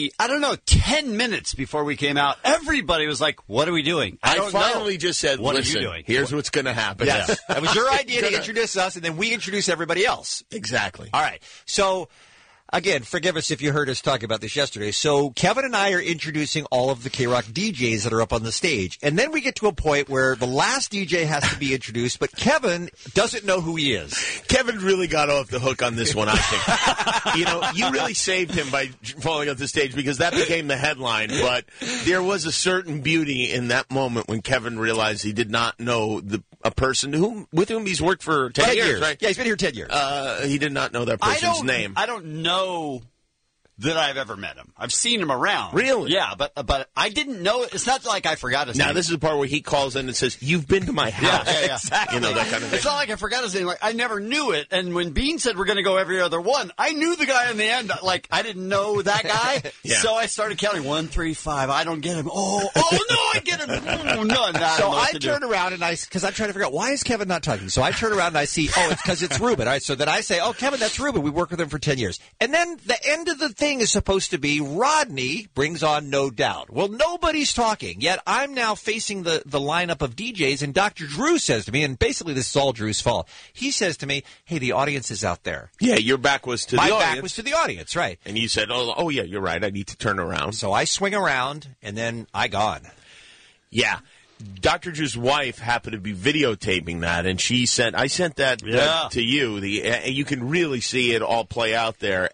10 minutes before we came out, everybody was like, what are we doing? I finally just said, what listen, are you doing? Here's what's going to happen. Yes. That was your idea to introduce us, and then we introduce everybody else. Exactly. All right. So, again, forgive us if you heard us talk about this yesterday. So Kevin and I are introducing all of the K-Rock DJs that are up on the stage. And then we get to a point where the last DJ has to be introduced, but Kevin doesn't know who he is. Kevin really got off the hook on this one, I think. You really saved him by falling off the stage because that became the headline. But there was a certain beauty in that moment when Kevin realized he did not know a person with whom he's worked for 10 years, right? Yeah, he's been here 10 years. He did not know that person's name. I don't know that I've ever met him. I've seen him around. Really? Yeah, but I didn't know. It's not like I forgot his name. Now, this is the part where he calls in and says, you've been to my house. Yeah, exactly. That kind of thing. It's not like I forgot his name. Like, I never knew it. And when Bean said we're going to go every other one, I knew the guy in the end. Like, I didn't know that guy. Yeah. So I started counting 1, 3, 5. I don't get him. Oh, no, I get him. Oh, no, so I turn around and because I'm trying to figure out, why is Kevin not talking? So I turn around and I see, it's because it's Ruben. All right, so then I say, Kevin, that's Ruben. We worked with him for 10 years. And then the end of the thing is supposed to be Rodney brings on No Doubt. Well, nobody's talking, yet I'm now facing the lineup of DJs, and Dr. Drew says to me, and basically this is all Drew's fault, he says to me, hey, the audience is out there. Yeah, your back was to the audience. My back was to the audience, right. And you said, oh yeah, you're right, I need to turn around. So I swing around, and then I gone. Yeah. Dr. Drew's wife happened to be videotaping that, and I sent that to you. You can really see it all play out there,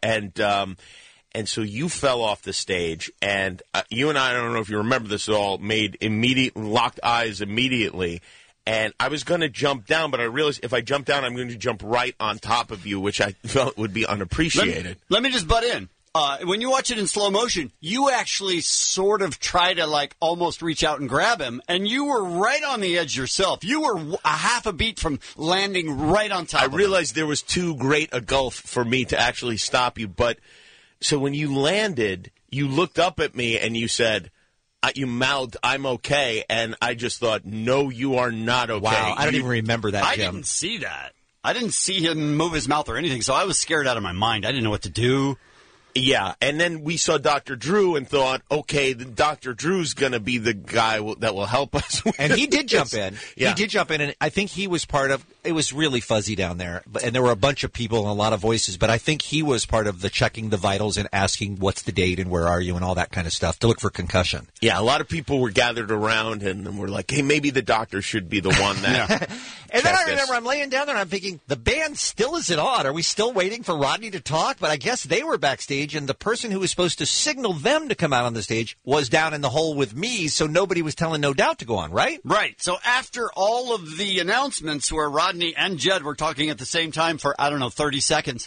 and so you fell off the stage, and you and I don't know if you remember this at all, locked eyes immediately. And I was going to jump down, but I realized if I jump down, I'm going to jump right on top of you, which I felt would be unappreciated. Let me just butt in. When you watch it in slow motion, you actually sort of try to almost reach out and grab him, and you were right on the edge yourself. You were a half a beat from landing right on top of him. I realized there was too great a gulf for me to actually stop you, but so when you landed, you looked up at me and you said, you mouthed, I'm okay, and I just thought, no, you are not okay. Wow, I don't even remember that, I Jim. didn't see that. I didn't see him move his mouth or anything, so I was scared out of my mind. I didn't know what to do. Yeah, and then we saw Dr. Drew and thought, okay, Dr. Drew's going to be the guy that will help us. And he did jump in. Yeah. He did jump in, and I think he was part of – it was really fuzzy down there, and there were a bunch of people and a lot of voices, but I think he was part of the checking the vitals and asking what's the date and where are you and all that kind of stuff to look for concussion. Yeah, a lot of people were gathered around and were like, hey, maybe the doctor should be the one that And then I remember I'm laying down there and I'm thinking, the band still isn't on. Are we still waiting for Rodney to talk? But I guess they were backstage, and the person who was supposed to signal them to come out on the stage was down in the hole with me, so nobody was telling No Doubt to go on, right? Right. So after all of the announcements where Rodney and Jed were talking at the same time for, 30 seconds,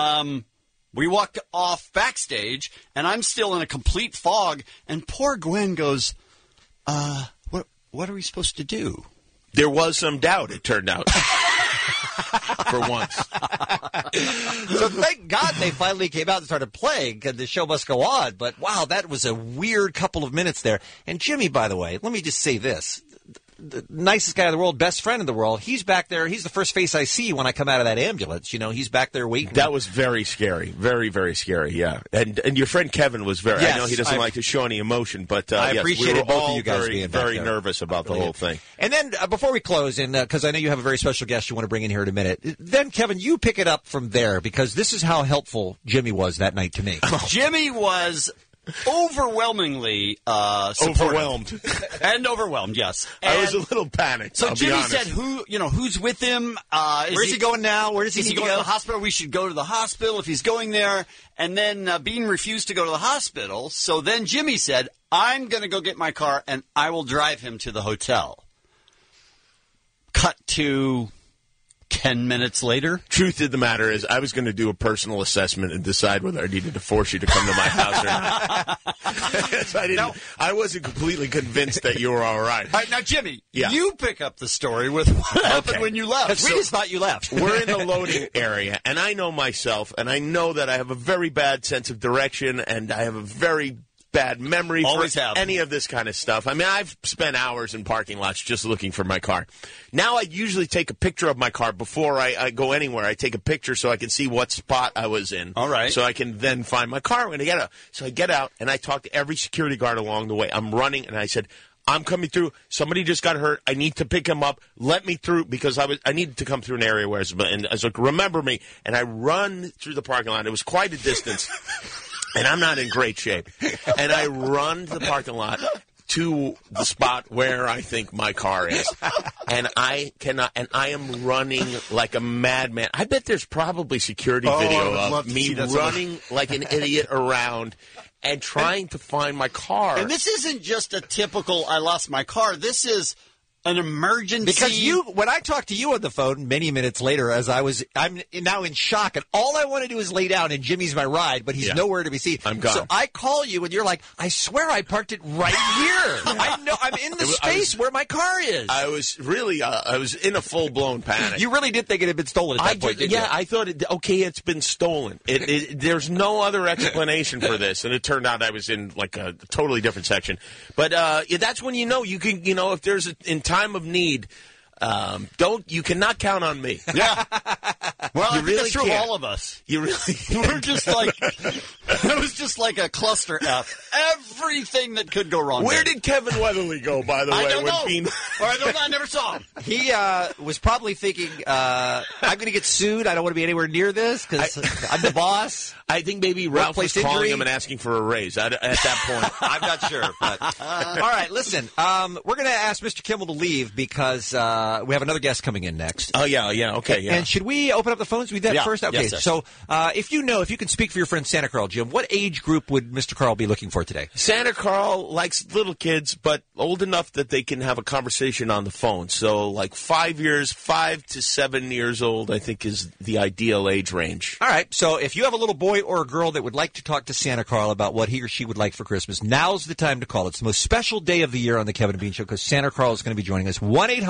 we walked off backstage, and I'm still in a complete fog, and poor Gwen goes, what are we supposed to do? There was some doubt, it turned out. For once. So thank God they finally came out and started playing, because the show must go on. But, wow, that was a weird couple of minutes there. And Jimmy, by the way, let me just say this. The nicest guy in the world, best friend in the world, he's back there. He's the first face I see when I come out of that ambulance. He's back there waiting. That was very scary. Very, very scary, yeah. And your friend Kevin was very... Yes, I know he doesn't like to show any emotion, but I appreciated we were both all of you guys very, being back very there. nervous about the whole thing. And then, before we close, and because I know you have a very special guest you want to bring in here in a minute, then, Kevin, you pick it up from there, because this is how helpful Jimmy was that night to me. Jimmy was overwhelmingly Overwhelmed. and overwhelmed. Yes, I was a little panicked. So I'll be Jimmy honest. said, "Who's with him? Where's he going now? Where does he is need he to going go? to the hospital? We should go to the hospital if he's going there." And then Bean refused to go to the hospital. So then Jimmy said, "I'm going to go get my car and I will drive him to the hotel." Cut to 10 minutes later. Truth of the matter is, I was going to do a personal assessment and decide whether I needed to force you to come to my house or not. I wasn't completely convinced that you were all right. All right, now, Jimmy, Yeah. you pick up the story with what happened when you left. Because we just thought you left. We're in the loading area, and I know myself, and I know that I have a very bad sense of direction, and I have a very bad memory Always for have. any of this kind of stuff. I mean, I've spent hours in parking lots just looking for my car. Now I usually take a picture of my car before I go anywhere. I take a picture so I can see what spot I was in. All right. So I can then find my car when I get out. So I get out, and I talk to every security guard along the way. I'm running, and I said, I'm coming through. Somebody just got hurt. I need to pick him up. Let me through because I needed to come through an area where I was like, remember me. And I run through the parking lot. It was quite a distance. And I'm not in great shape. And I run to the parking lot to the spot where I think my car is. And I am running like a madman. I bet there's probably security video of me running like an idiot around and trying to find my car. And this isn't just a typical I lost my car. This is an emergency. Because when I talked to you on the phone many minutes later, I'm now in shock, and all I want to do is lay down, and Jimmy's my ride, but he's nowhere to be seen. I'm gone. So I call you, and you're like, I swear I parked it right here. I know I'm in the space where my car is. I was really, I was in a full-blown panic. You really did think it had been stolen at that point, didn't you? Yeah, I thought, it's been stolen. There's no other explanation for this, and it turned out I was in like a totally different section. But that's when you know you can, if there's in time of need, you cannot count on me. Yeah. Well, I think really that's true of can't. all of us. You really We're just like, it was just like a cluster F. Everything that could go wrong. Where did Kevin Weatherly go, by the way? I don't know. Bean... Or I never saw him. He was probably thinking, I'm going to get sued. I don't want to be anywhere near this because I'm the boss. I think maybe Ralph was Workplace calling injury. him and asking for a raise at that point. I'm not sure. But all right, listen. We're going to ask Mr. Kimmel to leave because we have another guest coming in next. Oh, yeah, okay, yeah. And should we open up the phones? We do that first? Okay, yes. So if you can speak for your friend Santa Carl, Jim, what age group would Mr. Carl be looking for today? Santa Carl likes little kids, but old enough that they can have a conversation on the phone. So like 5 to 7 years old, I think is the ideal age range. All right. So if you have a little boy or a girl that would like to talk to Santa Carl about what he or she would like for Christmas, now's the time to call. It's the most special day of the year on the Kevin and Bean Show because Santa Carl is going to be joining us.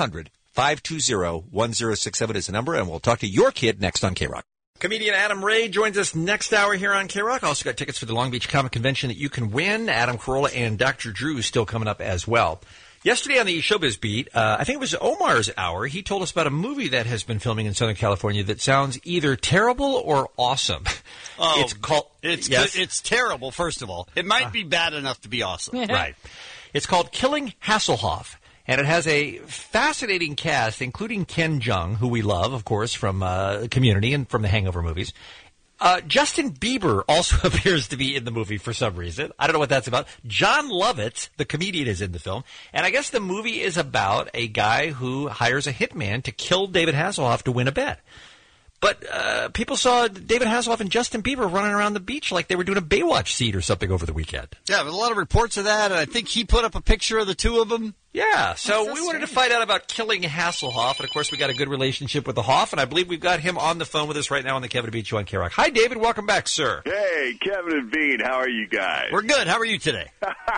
1-800-520-1067 is the number, and we'll talk to your kid next on K-Rock. Comedian Adam Ray joins us next hour here on K-Rock. Also got tickets for the Long Beach Comic Convention that you can win. Adam Carolla and Dr. Drew still coming up as well. Yesterday on the Showbiz Beat, I think it was Omar's hour, he told us about a movie that has been filming in Southern California that sounds either terrible or awesome. Oh, it's called... It's terrible, first of all. It might be bad enough to be awesome. Right. It's called Killing Hasselhoff. And it has a fascinating cast, including Ken Jeong, who we love, of course, from Community and from the Hangover movies. Justin Bieber also appears to be in the movie for some reason. I don't know what that's about. John Lovitz, the comedian, is in the film. And I guess the movie is about a guy who hires a hitman to kill David Hasselhoff to win a bet. But people saw David Hasselhoff and Justin Bieber running around the beach like they were doing a Baywatch scene or something over the weekend. Yeah, there was a lot of reports of that, and I think he put up a picture of the two of them. Yeah, so we wanted to find out about Killing Hasselhoff, and of course we got a good relationship with the Hoff, and I believe we've got him on the phone with us right now on the Kevin and Bean Show on K-Rock. Hi, David. Welcome back, sir. Hey, Kevin and Bean. How are you guys? We're good. How are you today?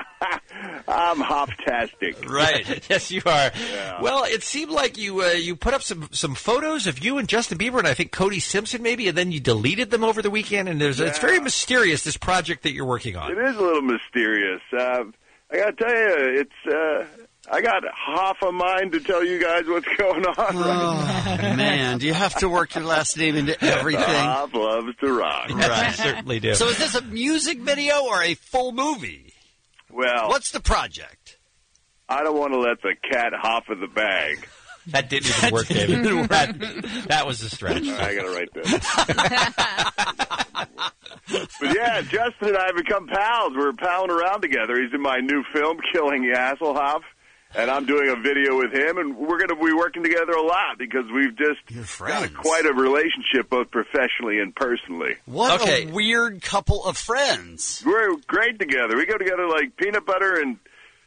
I'm hop-tastic. Right. Yes, you are. Yeah. Well, it seemed like you put up some photos of you and Justin Bieber, and I think Cody Simpson maybe, and then you deleted them over the weekend, and it's very mysterious, this project that you're working on. It is a little mysterious. I got to tell you, it's... I got half a mind to tell you guys what's going on right now. Man, do you have to work your last name into everything? Hop loves to rock. Yes, I certainly do. So is this a music video or a full movie? Well... What's the project? I don't want to let the cat hop in the bag. That didn't even work, David. That was a stretch. I got to write But yeah, Justin and I have become pals. We're palling around together. He's in my new film, Killing Hasselhoff, and I'm doing a video with him, and we're going to be working together a lot because we've just got quite a relationship, both professionally and personally. What a weird couple of friends. We're great together. We go together like peanut butter and...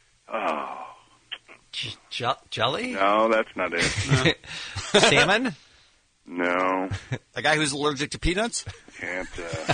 jelly? No, that's not it. Salmon? No. A guy who's allergic to peanuts? Can't.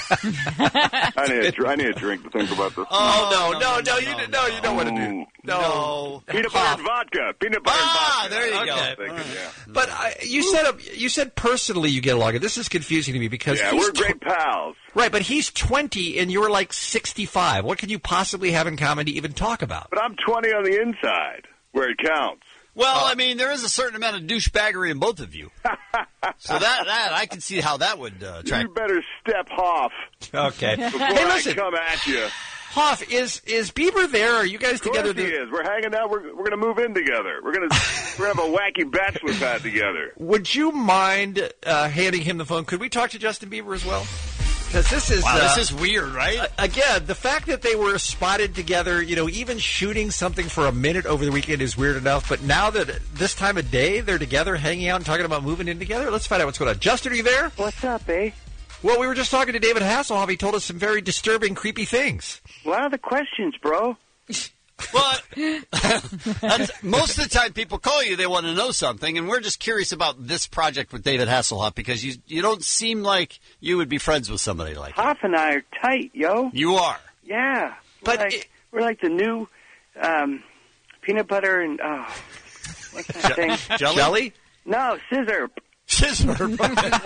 I need a drink to think about this. Oh, no, you don't want to do. No. Peanut butter and vodka. Peanut butter and vodka. There you go. Yeah. But you said personally you get along. And this is confusing to me because we're great pals. Right, but he's 20 and you're like 65. What could you possibly have in common to even talk about? But I'm 20 on the inside, where it counts. Well, I mean, there is a certain amount of douchebaggery in both of you. So that I can see how that would track. You better step off. Okay. Before I come at you. Hoff, is Bieber there? Are you guys together? Of course he is. We're hanging out. We're going to move in together. We're going to have a wacky bachelor pad together. Would you mind handing him the phone? Could we talk to Justin Bieber as well? Because this is this is weird, right? Again, the fact that they were spotted together, even shooting something for a minute over the weekend is weird enough. But now that this time of day they're together, hanging out and talking about moving in together, let's find out what's going on. Justin, are you there? What's up, eh? Well, we were just talking to David Hasselhoff. He told us some very disturbing, creepy things. What are the questions, bro? Well, most of the time people call you, they want to know something, and we're just curious about this project with David Hasselhoff because you don't seem like you would be friends with somebody like that. Hoff and I are tight, yo. You are. Yeah. But we're like the new peanut butter and, what's that thing? Jelly? No, scissor. Scissor. Peanut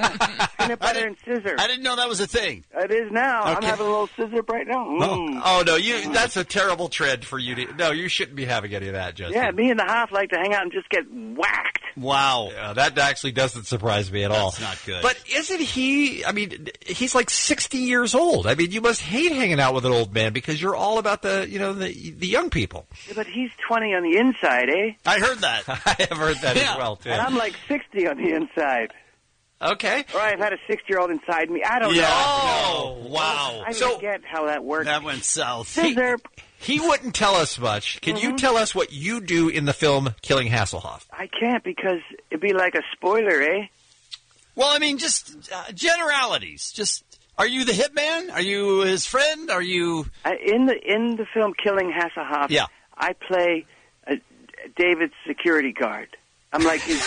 butter and scissor. I didn't know that was a thing. It is now. Okay. I'm having a little scissor right now. Oh, no, that's a terrible trend for you to... No, you shouldn't be having any of that, Justin. Yeah, me and the Hoff like to hang out and just get whacked. Wow. Yeah, that actually doesn't surprise me at all. That's not good. But isn't he... I mean, he's like 60 years old. I mean, you must hate hanging out with an old man because you're all about the young people. Yeah, but he's 20 on the inside, eh? I heard that. I have heard that as well, too. And I'm like 60 on the inside. Okay. Or I've had a 60-year-old inside me. I don't know. Oh, wow. I don't get how that works. That went south. Scissor. He wouldn't tell us much. Can you tell us what you do in the film Killing Hasselhoff? I can't because it'd be like a spoiler, eh? Well, I mean, just generalities. Just, are you the hitman? Are you his friend? Are you... In the film Killing Hasselhoff, I play David's security guard. I'm like his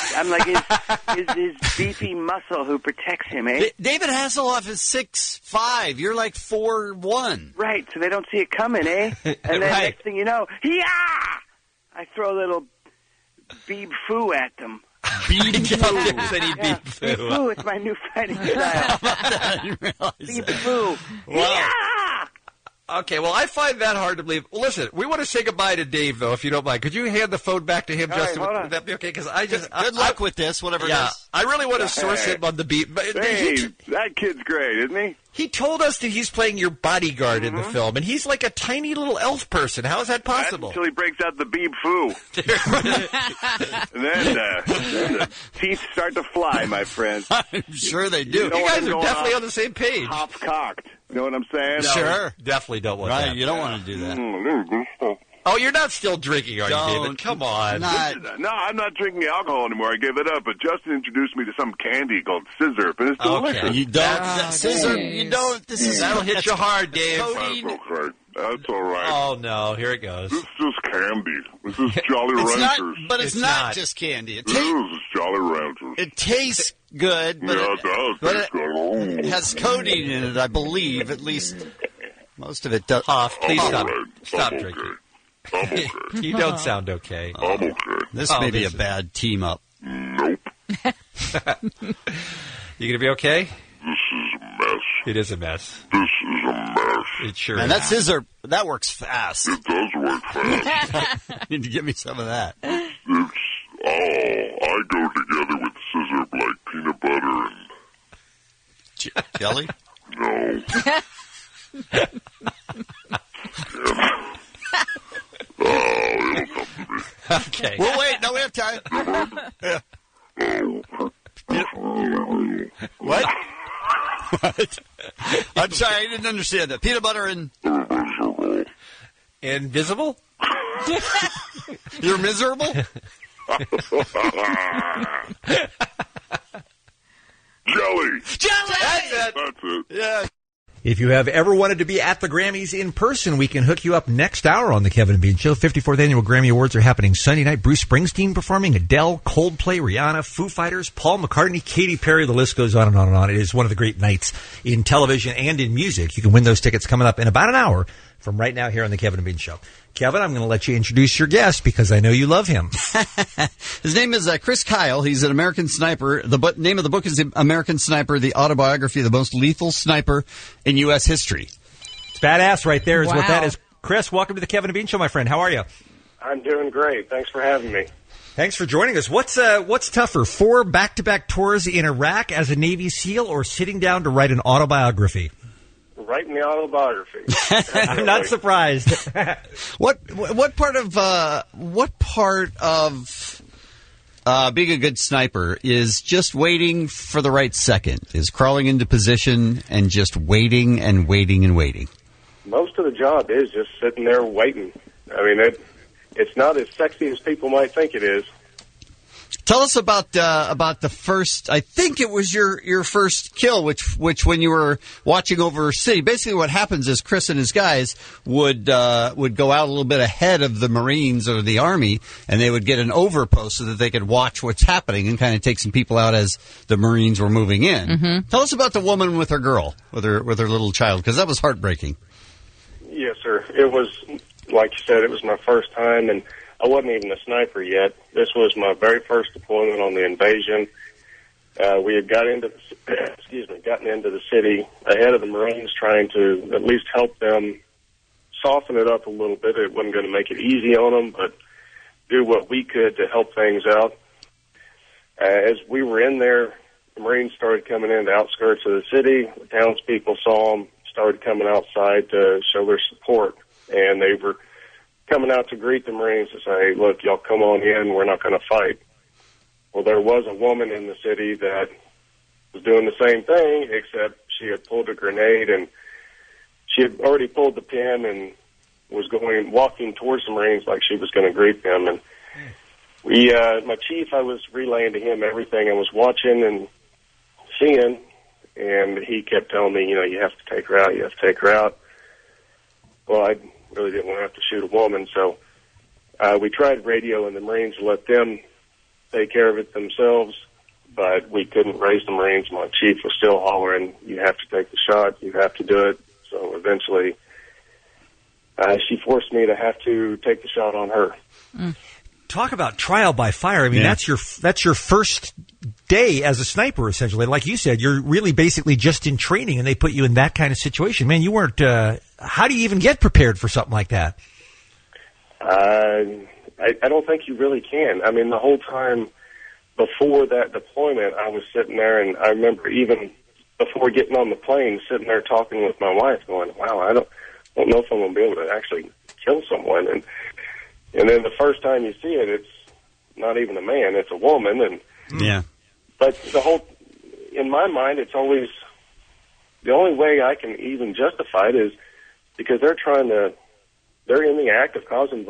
beefy muscle who protects him, eh? David Hasselhoff is 6'5". You're like 4'1". Right, so they don't see it coming, eh? And then next thing you know, I throw a little beeb foo at them. Beeb foo, it's my new fighting style. Beeb foo. Wow. Okay, well, I find that hard to believe. Well, listen, we want to say goodbye to Dave, though, if you don't mind. Could you hand the phone back to him, Justin? Right, hold on. Would that be okay? Because Good luck with this, whatever it is. I really want to source him on the beat. But that kid's great, isn't he? He told us that he's playing your bodyguard in the film, and he's like a tiny little elf person. How is that possible? Until he breaks out the beeb foo. And then the teeth start to fly, my friend. I'm sure they do. You guys are definitely on the same page. Hop's cocked. You know what I'm saying? No, sure. Definitely don't want that. Right, you don't want to do that. Oh, you're not still drinking, are you, David? Come on. No, I'm not drinking alcohol anymore. I gave it up. But Justin introduced me to some candy called scissor, and it's delicious. Okay. You don't. Scissor, you don't. That'll hit you hard, Dave. That's all right. Oh, no. Here it goes. This is just candy. This is Jolly Ranchers. But it's not just candy. This is Jolly Ranchers. It tastes good. But it does. But it has codeine in it, I believe. At least most of it does. Hoff, please stop. Right. Stop I'm drinking. Okay. I'm okay. You don't sound okay. I'm okay. This may be a bad team up. Nope. You gonna be okay? This is a mess. It is a mess. This is a mess. It sure And is. that scissor, that works fast. It does work fast. You need to give me some of that. I go together with scissor like peanut butter and... Jelly? No. It'll come to me. Okay. We'll wait. No, we have time. Yeah. What? What? I'm sorry, I didn't understand that. Peanut butter and... Invisible? You're miserable? Jelly. That's it. Yeah. If you have ever wanted to be at the Grammys in person, we can hook you up next hour on the Kevin and Bean Show. 54th Annual Grammy Awards are happening Sunday night. Bruce Springsteen performing, Adele, Coldplay, Rihanna, Foo Fighters, Paul McCartney, Katy Perry. The list goes on and on and on. It is one of the great nights in television and in music. You can win those tickets coming up in about an hour from right now here on the Kevin and Bean Show. Kevin, I'm going to let you introduce your guest because I know you love him. His name is Chris Kyle. He's an American sniper. The name of the book is American Sniper, the autobiography of the most lethal sniper in U.S. history. It's badass right there is what Wow. that is. Chris, welcome to the Kevin and Bean Show, my friend. How are you? I'm doing great. Thanks for having me. Thanks for joining us. What's tougher, 4 back-to-back tours in Iraq as a Navy SEAL or sitting down to write an autobiography? Writing the autobiography. I'm not surprised. What part of being a good sniper is just waiting for the right second? Is crawling into position and just waiting and waiting and waiting? Most of the job is just sitting there waiting. I mean, it's not as sexy as people might think it is. Tell us about the first. I think it was your first kill, which when you were watching over a city. Basically, what happens is Chris and his guys would go out a little bit ahead of the Marines or the Army, and they would get an overpost so that they could watch what's happening and kind of take some people out as the Marines were moving in. Mm-hmm. Tell us about the woman with her girl, with her little child, because that was heartbreaking. Yes, sir. It was, like you said, it was my first time, and I wasn't even a sniper yet. This was my very first deployment on the invasion. We had gotten into the city ahead of the Marines, trying to at least help them soften it up a little bit. It wasn't going to make it easy on them, but do what we could to help things out. As we were in there, the Marines started coming in the outskirts of the city. The townspeople saw them, started coming outside to show their support, and they were coming out to greet the Marines to say, look, y'all come on in, we're not going to fight. Well, there was a woman in the city that was doing the same thing, except she had pulled a grenade, and she had already pulled the pin and was walking towards the Marines like she was going to greet them. And my chief, I was relaying to him everything I was watching and seeing, and he kept telling me, you have to take her out, you have to take her out. Well, I really didn't want to have to shoot a woman, so we tried radio and the Marines to let them take care of it themselves, but we couldn't raise the Marines. My chief was still hollering, you have to take the shot, you have to do it. So eventually she forced me to have to take the shot on her. Talk about trial by fire. I mean, that's your first day as a sniper, essentially. Like you said, you're really basically just in training, and they put you in that kind of situation. Man, you weren't. How do you even get prepared for something like that? I don't think you really can. I mean, the whole time before that deployment, I was sitting there, and I remember even before getting on the plane, sitting there talking with my wife, going, "Wow, I don't know if I'm going to be able to actually kill someone." And then the first time you see it, it's not even a man, it's a woman. And yeah. But in my mind, it's always, the only way I can even justify it is because they're in the act of causing,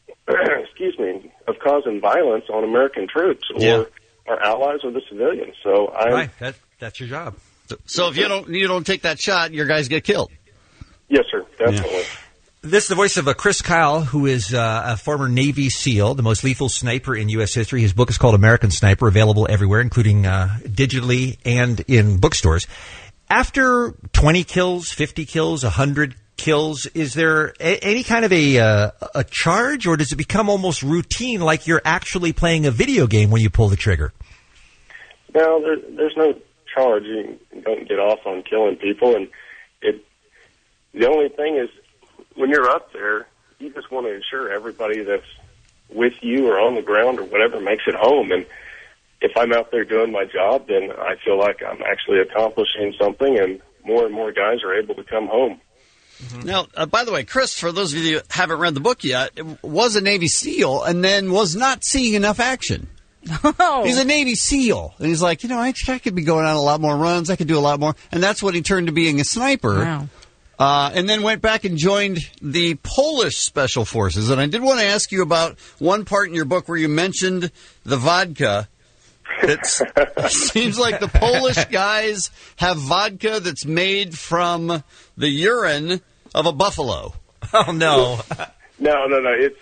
causing violence on American troops or our allies or the civilians. So right, that's your job. So if you don't take that shot, your guys get killed. Yes, sir, definitely. Yeah. This is the voice of Chris Kyle, who is a former Navy SEAL, the most lethal sniper in U.S. history. His book is called American Sniper, available everywhere, including digitally and in bookstores. After 20 kills, 50 kills, 100 kills, is there any kind of a charge, or does it become almost routine, like you're actually playing a video game when you pull the trigger? No, there's no charge. You don't get off on killing people, and the only thing is, when you're up there, you just want to ensure everybody that's with you or on the ground or whatever makes it home. And if I'm out there doing my job, then I feel like I'm actually accomplishing something, and more guys are able to come home. Mm-hmm. Now, by the way, Chris, for those of you who haven't read the book yet, was a Navy SEAL and then was not seeing enough action. Oh. He's a Navy SEAL. And he's like, I could be going on a lot more runs. I could do a lot more. And that's when he turned to being a sniper. Wow. And then went back and joined the Polish Special Forces. And I did want to ask you about one part in your book where you mentioned the vodka. It seems like the Polish guys have vodka that's made from the urine of a buffalo. Oh, no. No. It's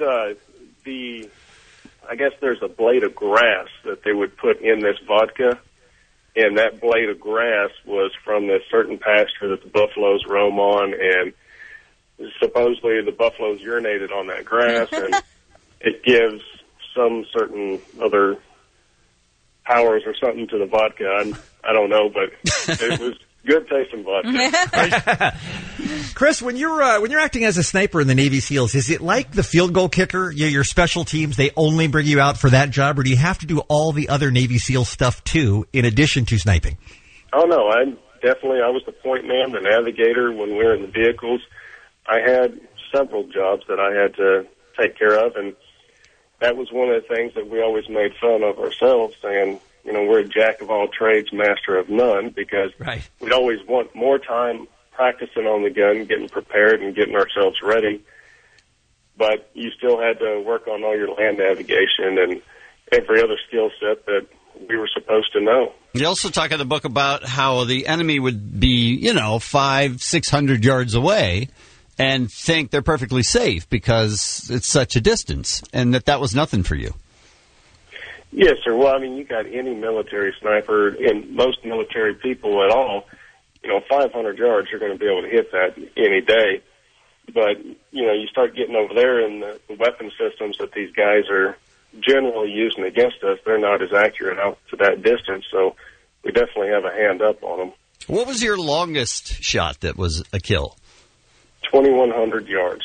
I guess there's a blade of grass that they would put in this vodka, and that blade of grass was from this certain pasture that the buffaloes roam on, and supposedly the buffaloes urinated on that grass, and it gives some certain other powers or something to the vodka. I don't know, but it was good tasting vodka. Chris, when you're acting as a sniper in the Navy SEALs, is it like the field goal kicker? Your special teams, they only bring you out for that job, or do you have to do all the other Navy SEAL stuff too, in addition to sniping? Oh no, I was the point man, the navigator when we were in the vehicles. I had several jobs that I had to take care of, and that was one of the things that we always made fun of ourselves, saying, we're a jack of all trades, master of none, because we'd always want more time practicing on the gun, getting prepared and getting ourselves ready. But you still had to work on all your land navigation and every other skill set that we were supposed to know. You also talk in the book about how the enemy would be, 500-600 yards away and think they're perfectly safe because it's such a distance, and that was nothing for you. Yes, sir. Well, you got any military sniper and most military people at all, 500 yards, you're going to be able to hit that any day. But, you start getting over there and the weapon systems that these guys are generally using against us, they're not as accurate out to that distance. So we definitely have a hand up on them. What was your longest shot that was a kill? 2,100 yards.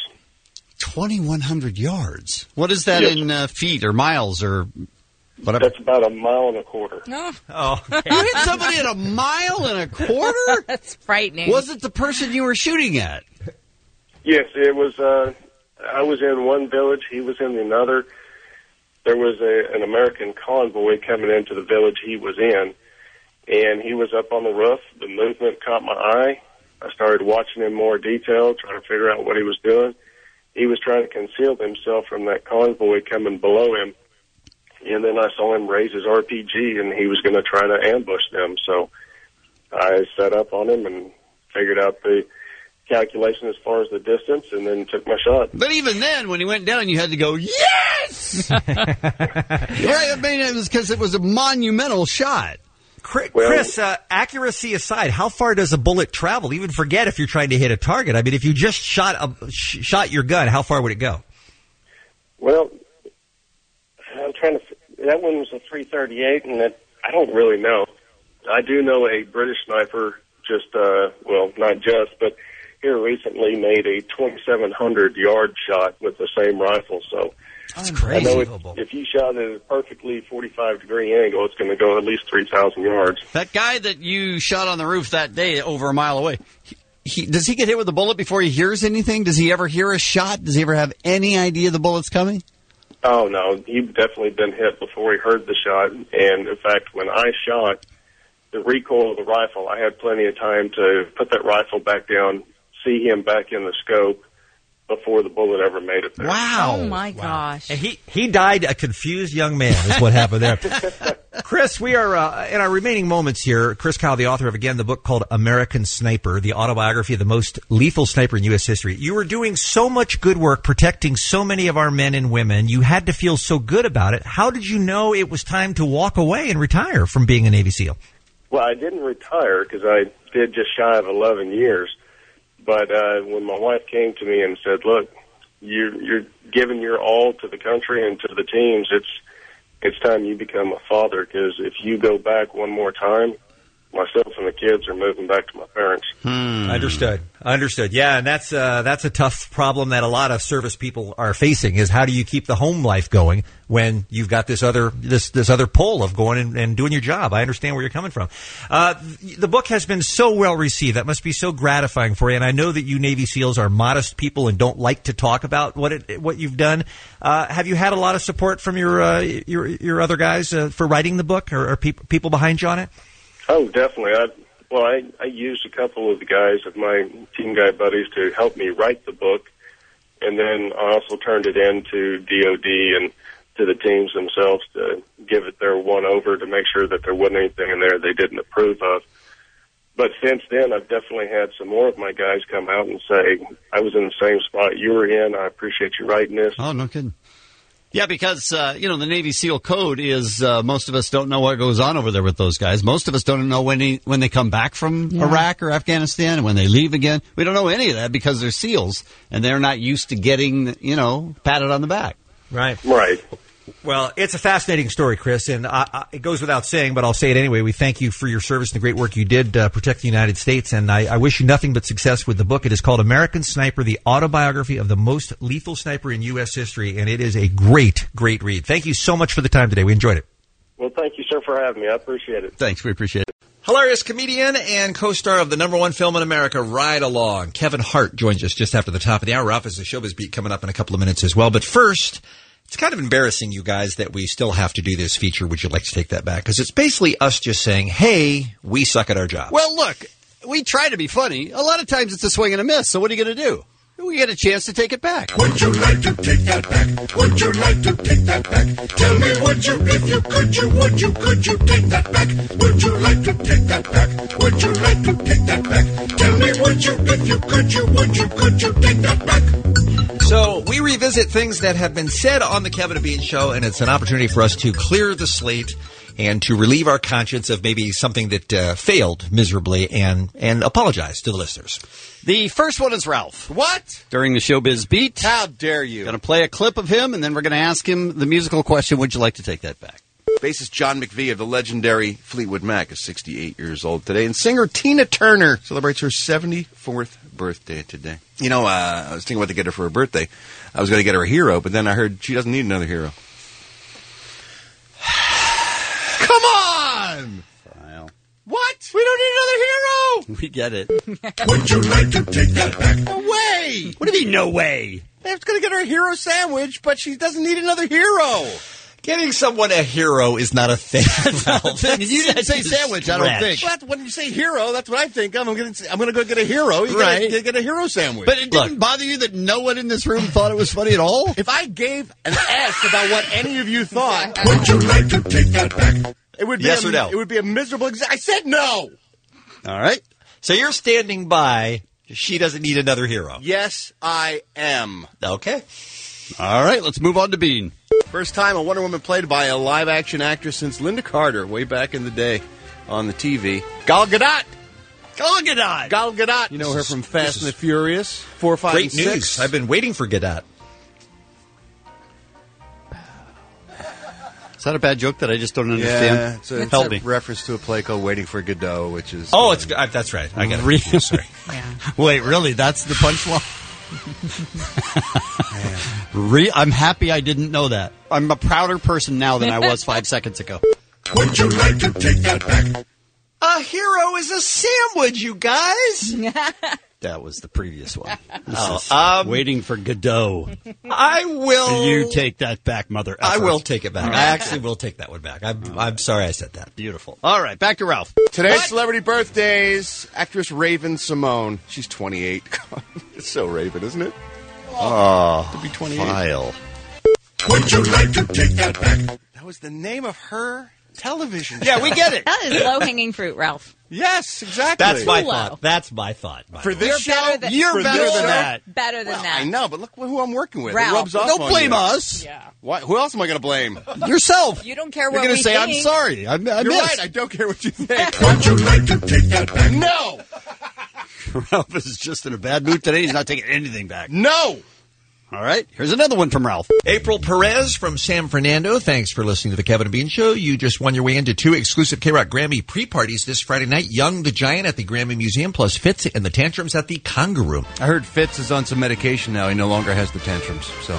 2,100 yards? What is that in feet or miles or whatever? That's about a mile and a quarter. Oh. You hit somebody at a mile and a quarter? That's frightening. Was it the person you were shooting at? Yes, it was. I was in one village. He was in another. There was an American convoy coming into the village he was in, and he was up on the roof. The movement caught my eye. I started watching in more detail, trying to figure out what he was doing. He was trying to conceal himself from that convoy coming below him. And then I saw him raise his RPG, and he was going to try to ambush them. So I set up on him and figured out the calculation as far as the distance, and then took my shot. But even then, when he went down, you had to go, yes! Right, it was because it was a monumental shot. Chris, accuracy aside, how far does a bullet travel? Even forget if you're trying to hit a target. If you just shot your gun, how far would it go? Well, I'm trying to. That one was a .338, and I don't really know. I do know a British sniper not just, but here recently made a 2,700-yard shot with the same rifle. So that's crazy. I know if you shot at a perfectly 45-degree angle, it's going to go at least 3,000 yards. That guy that you shot on the roof that day over a mile away, does he get hit with a bullet before he hears anything? Does he ever hear a shot? Does he ever have any idea the bullet's coming? Oh, no. He'd definitely been hit before he heard the shot. And, in fact, when I shot, the recoil of the rifle, I had plenty of time to put that rifle back down, see him back in the scope before the bullet ever made it there. Wow. Oh, my gosh. And he died a confused young man is what happened there. Chris, we are in our remaining moments here. Chris Kyle, the author of, again, the book called American Sniper, the autobiography of the most lethal sniper in U.S. history. You were doing so much good work protecting so many of our men and women. You had to feel so good about it. How did you know it was time to walk away and retire from being a Navy SEAL? Well, I didn't retire because I did just shy of 11 years. But when my wife came to me and said, look, you're giving your all to the country and to the teams, it's time you become a father, because if you go back one more time, myself and the kids are moving back to my parents. Understood. Yeah, and that's a tough problem that a lot of service people are facing. Is how do you keep the home life going when you've got this other pull of going and doing your job? I understand where you're coming from. The book has been so well received. That must be so gratifying for you. And I know that you Navy SEALs are modest people and don't like to talk about what you've done. Have you had a lot of support from your other guys for writing the book, or people behind you on it? Oh, definitely. I used a couple of the guys of my team guy buddies to help me write the book, and then I also turned it in to DOD and to the teams themselves to give it their one-over to make sure that there wasn't anything in there they didn't approve of. But since then, I've definitely had some more of my guys come out and say, I was in the same spot you were in. I appreciate you writing this. Oh, no kidding. Yeah, because, the Navy SEAL code is most of us don't know what goes on over there with those guys. Most of us don't know when they come back from Iraq or Afghanistan and when they leave again. We don't know any of that because they're SEALs, and they're not used to getting, patted on the back. Right. Right. Well, it's a fascinating story, Chris, and it goes without saying, but I'll say it anyway. We thank you for your service and the great work you did protect the United States, and I wish you nothing but success with the book. It is called American Sniper, the autobiography of the most lethal sniper in U.S. history, and it is a great, great read. Thank you so much for the time today. We enjoyed it. Well, thank you, sir, for having me. I appreciate it. Thanks. We appreciate it. Hilarious comedian and co-star of the #1 film in America, Ride Along. Kevin Hart joins us just after the top of the hour. Ralph has the Showbiz Beat coming up in a couple of minutes as well, but first... It's kind of embarrassing, you guys, that we still have to do this feature. Would you like to take that back? Because it's basically us just saying, hey, we suck at our job. Well, look, we try to be funny. A lot of times it's a swing and a miss. So what are you going to do? We get a chance to take it back. Would you like to take that back? Would you like to take that back? Tell me, would you, if you could you take that back? Would you like to take that back? Would you like to take that back? Tell me, would you, if you could you take that back? So we revisit things that have been said on the Kevin and Bean Show, and it's an opportunity for us to clear the slate and to relieve our conscience of maybe something that failed miserably and apologize to the listeners. The first one is Ralph. What? During the Showbiz Beat. How dare you? Going to play a clip of him, and then we're going to ask him the musical question, would you like to take that back? Bassist John McVie of the legendary Fleetwood Mac is 68 years old today, and singer Tina Turner celebrates her 74th birthday today. I was thinking what to get her for her birthday. I was going to get her a hero, but then I heard she doesn't need another hero. Come on! File. What? We don't need another hero! We get it. Would you like to take that back? No way! What do you mean, no way? I was going to get her a hero sandwich, but she doesn't need another hero. Getting someone a hero is not a thing. You didn't say sandwich, I don't think. Well, when you say hero, that's what I think of. I'm going to go get a hero. You right. Get a hero sandwich. But it didn't bother you that no one in this room thought it was funny at all? If I gave an S about what any of you thought, would you like to take that back? It would be yes or no? It would be a miserable. I said no. All right. So you're standing by. She doesn't need another hero. Yes, I am. Okay. All right. Let's move on to Bean. First time a Wonder Woman played by a live-action actress since Linda Carter, way back in the day on the TV. Gal Gadot. Gal Gadot. Gal Gadot. You know her from Fast and the Furious, 4, 5, great and 6. News. I've been waiting for Gadot. Is that a bad joke that I just don't understand? Yeah, it's a reference to a play called Waiting for Godot, which is... Oh, that's right. I got it. Sorry. Yeah. Wait, really? That's the punchline? I'm happy I didn't know that. I'm a prouder person now than I was 5 seconds ago. Would you like to take that back? A hero is a sandwich, you guys. That was the previous one. Waiting for Godot. I will. You take that back, mother effer. I will take it back. I actually will take that one back. I'm sorry I said that. Beautiful. All right, back to Ralph. Today's celebrity birthdays, actress Raven Simone. She's 28. It's so Raven, isn't it? To be 28. File. Would you like to take that back? That was the name of her television show. Yeah, we get it. That is low-hanging fruit, Ralph. Yes, exactly. That's my thought. That's my thought. For this show, you're better than that. Better than that. I know, but look who I'm working with. Ralph. It rubs off Don't on blame you. us. Yeah. Why, who else am I going to blame? Yourself. You don't care You're what going we to say, think. I'm sorry. I You're missed. right. I don't care what you think. Would you like to take that back? No. Ralph is just in a bad mood today. He's not taking anything back. No. All right, here's another one from Ralph. April Perez from San Fernando. Thanks for listening to the Kevin and Bean Show. You just won your way into 2 exclusive K-Rock Grammy pre-parties this Friday night. Young the Giant at the Grammy Museum, plus Fitz and the Tantrums at the Conga Room. I heard Fitz is on some medication now. He no longer has the tantrums, so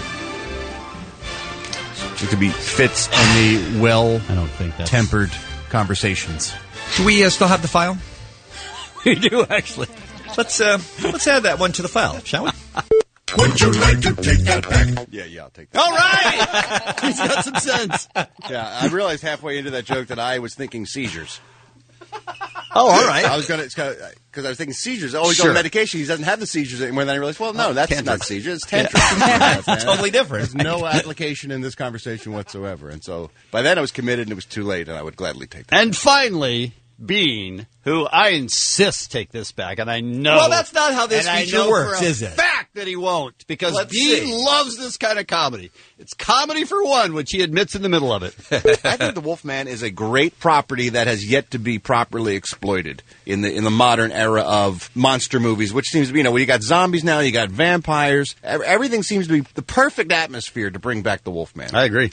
it could be Fitz and the well-tempered conversations. Do we still have the file? We do, actually. Let's add that one to the file, shall we? Would you like to take that back? Yeah, I'll take that. All right! He's got some sense. Yeah, I realized halfway into that joke that I was thinking seizures. Oh, all right. I was going to, because I was thinking seizures. Oh, he's on medication. He doesn't have the seizures anymore. Then I realized, well, no, that's not seizures. It's tantrums. Totally different. There's no application in this conversation whatsoever. And so by then I was committed and it was too late, and I would gladly take that. And finally, Bean, who I insist take this back, and I know. Well, that's not how this and feature works, is it? Fact that he won't, because Bean loves this kind of comedy. It's comedy for one, which he admits in the middle of it. I think The Wolfman is a great property that has yet to be properly exploited in the modern era of monster movies, which seems to be, you got zombies now, you got vampires. Everything seems to be the perfect atmosphere to bring back The Wolfman. I agree.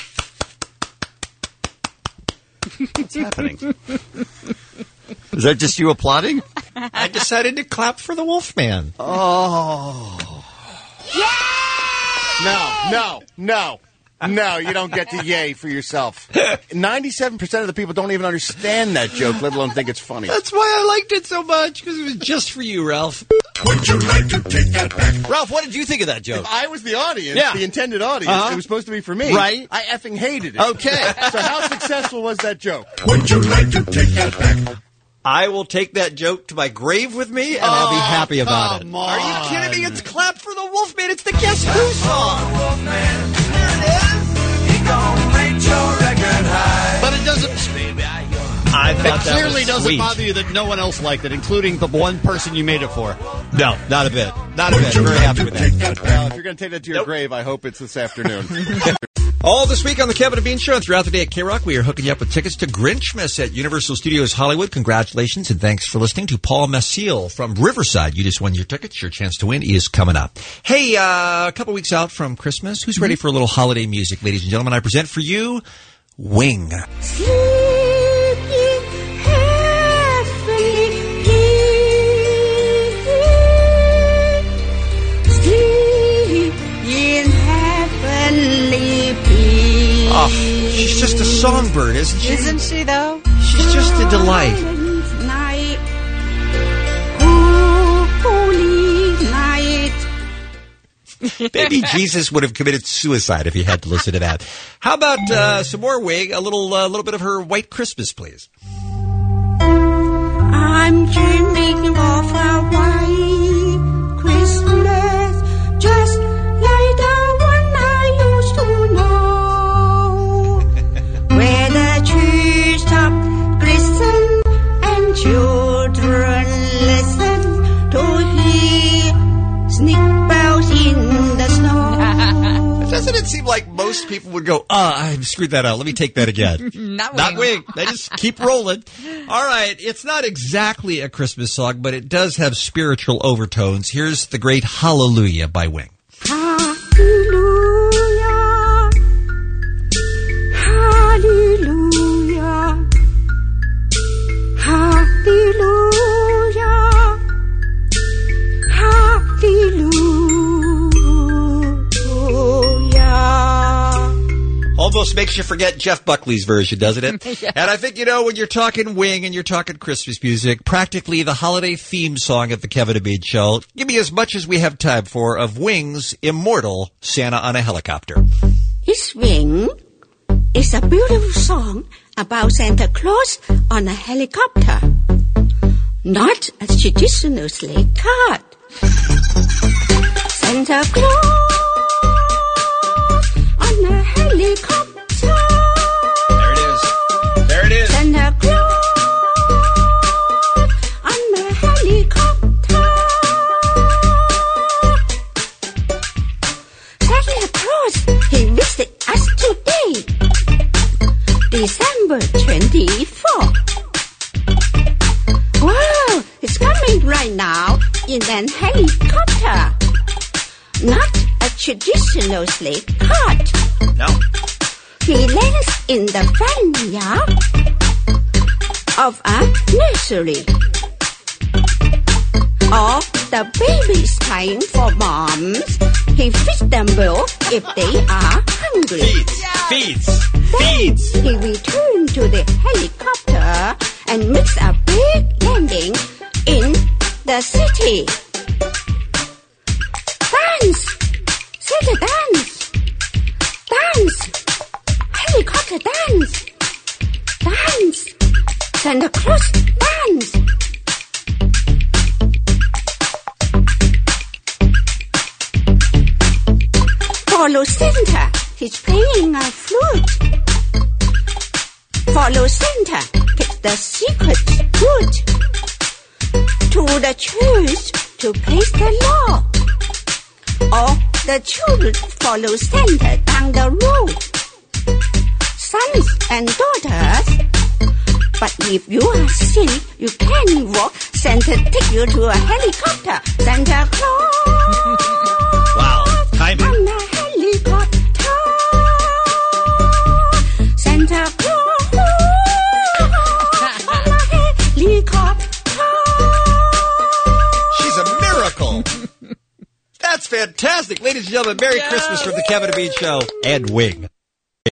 What's happening? Is that just you applauding? I decided to clap for the Wolfman. Oh. No, you don't get to yay for yourself. 97% of the people don't even understand that joke, let alone think it's funny. That's why I liked it so much, because it was just for you, Ralph. Would you like to take that back? Ralph, what did you think of that joke? If I was the audience, the intended audience, it was supposed to be for me. Right. I effing hated it. Okay. So how successful was that joke? Would you like to take that back? I will take that joke to my grave with me, and I'll be happy about it. On. Are you kidding me? It's Clap for the Wolfman. It's the Guess Who song. Wolfman, here it is. He gonna rate your record high. But it doesn't. I thought it clearly that was doesn't sweet. bother you that no one else liked it, including the one person you made it for. No, not a bit. Not a bit. Very happy with that. Well, if you're going to take that to your grave, I hope it's this afternoon. All this week on the Kevin and Bean Show and throughout the day at K-Rock, we are hooking you up with tickets to Grinchmas at Universal Studios Hollywood. Congratulations and thanks for listening to Paul Massiel from Riverside. You just won your tickets. Your chance to win is coming up. Hey, a couple weeks out from Christmas. Who's ready for a little holiday music, ladies and gentlemen? I present for you Wing. Oh, she's just a songbird, isn't she? Isn't she, though? She's just a delight. Night. Holy night. Baby Jesus would have committed suicide if he had to listen to that. How about some more Wing? A little bit of her White Christmas, please. I'm dreaming of a white Christmas, just like the one I used to know, where the treetops glisten and children listen to hear sneak bells in the snow. Doesn't it seem like most people would go, I screwed that out. Let me take that again. Not Wing. They just keep rolling. All right. It's not exactly a Christmas song, but it does have spiritual overtones. Here's the great Hallelujah by Wing. Hallelujah. Hallelujah. Hallelujah. Hallelujah. Almost makes you forget Jeff Buckley's version, doesn't it? Yeah. And I think, when you're talking Wing and you're talking Christmas music, practically the holiday theme song of the Kevin and Bean Show, give me as much as we have time for of Wing's immortal Santa on a Helicopter. His Wing is a beautiful song about Santa Claus on a helicopter, not a traditional sleigh cart. Santa Claus on a helicopter. There it is. Santa Claus on a helicopter. Santa Claus, he visited us today, December 24. Wow, it's coming right now in an helicopter. not a traditional sleigh cart. No. He lands in the front yard of a nursery. All the babies crying for moms. He feeds them well if they are hungry. Feeds. He returns to the helicopter and makes a big landing in the city. Dance! Santa dance! Dance! Helicopter dance! Dance! Santa Claus dance! Follow Santa, he's playing a flute. Follow Santa, take the secret route to the church to praise the Lord. All the children follow Santa down the road. Sons and daughters. But if you are sick, you can't walk. Santa take you to a helicopter. Santa Claus. Wow, timing. On a helicopter. Santa Claus. On a helicopter. She's a miracle. That's fantastic. Ladies and gentlemen, Merry Christmas from the Kevin and Bean Show and Wing.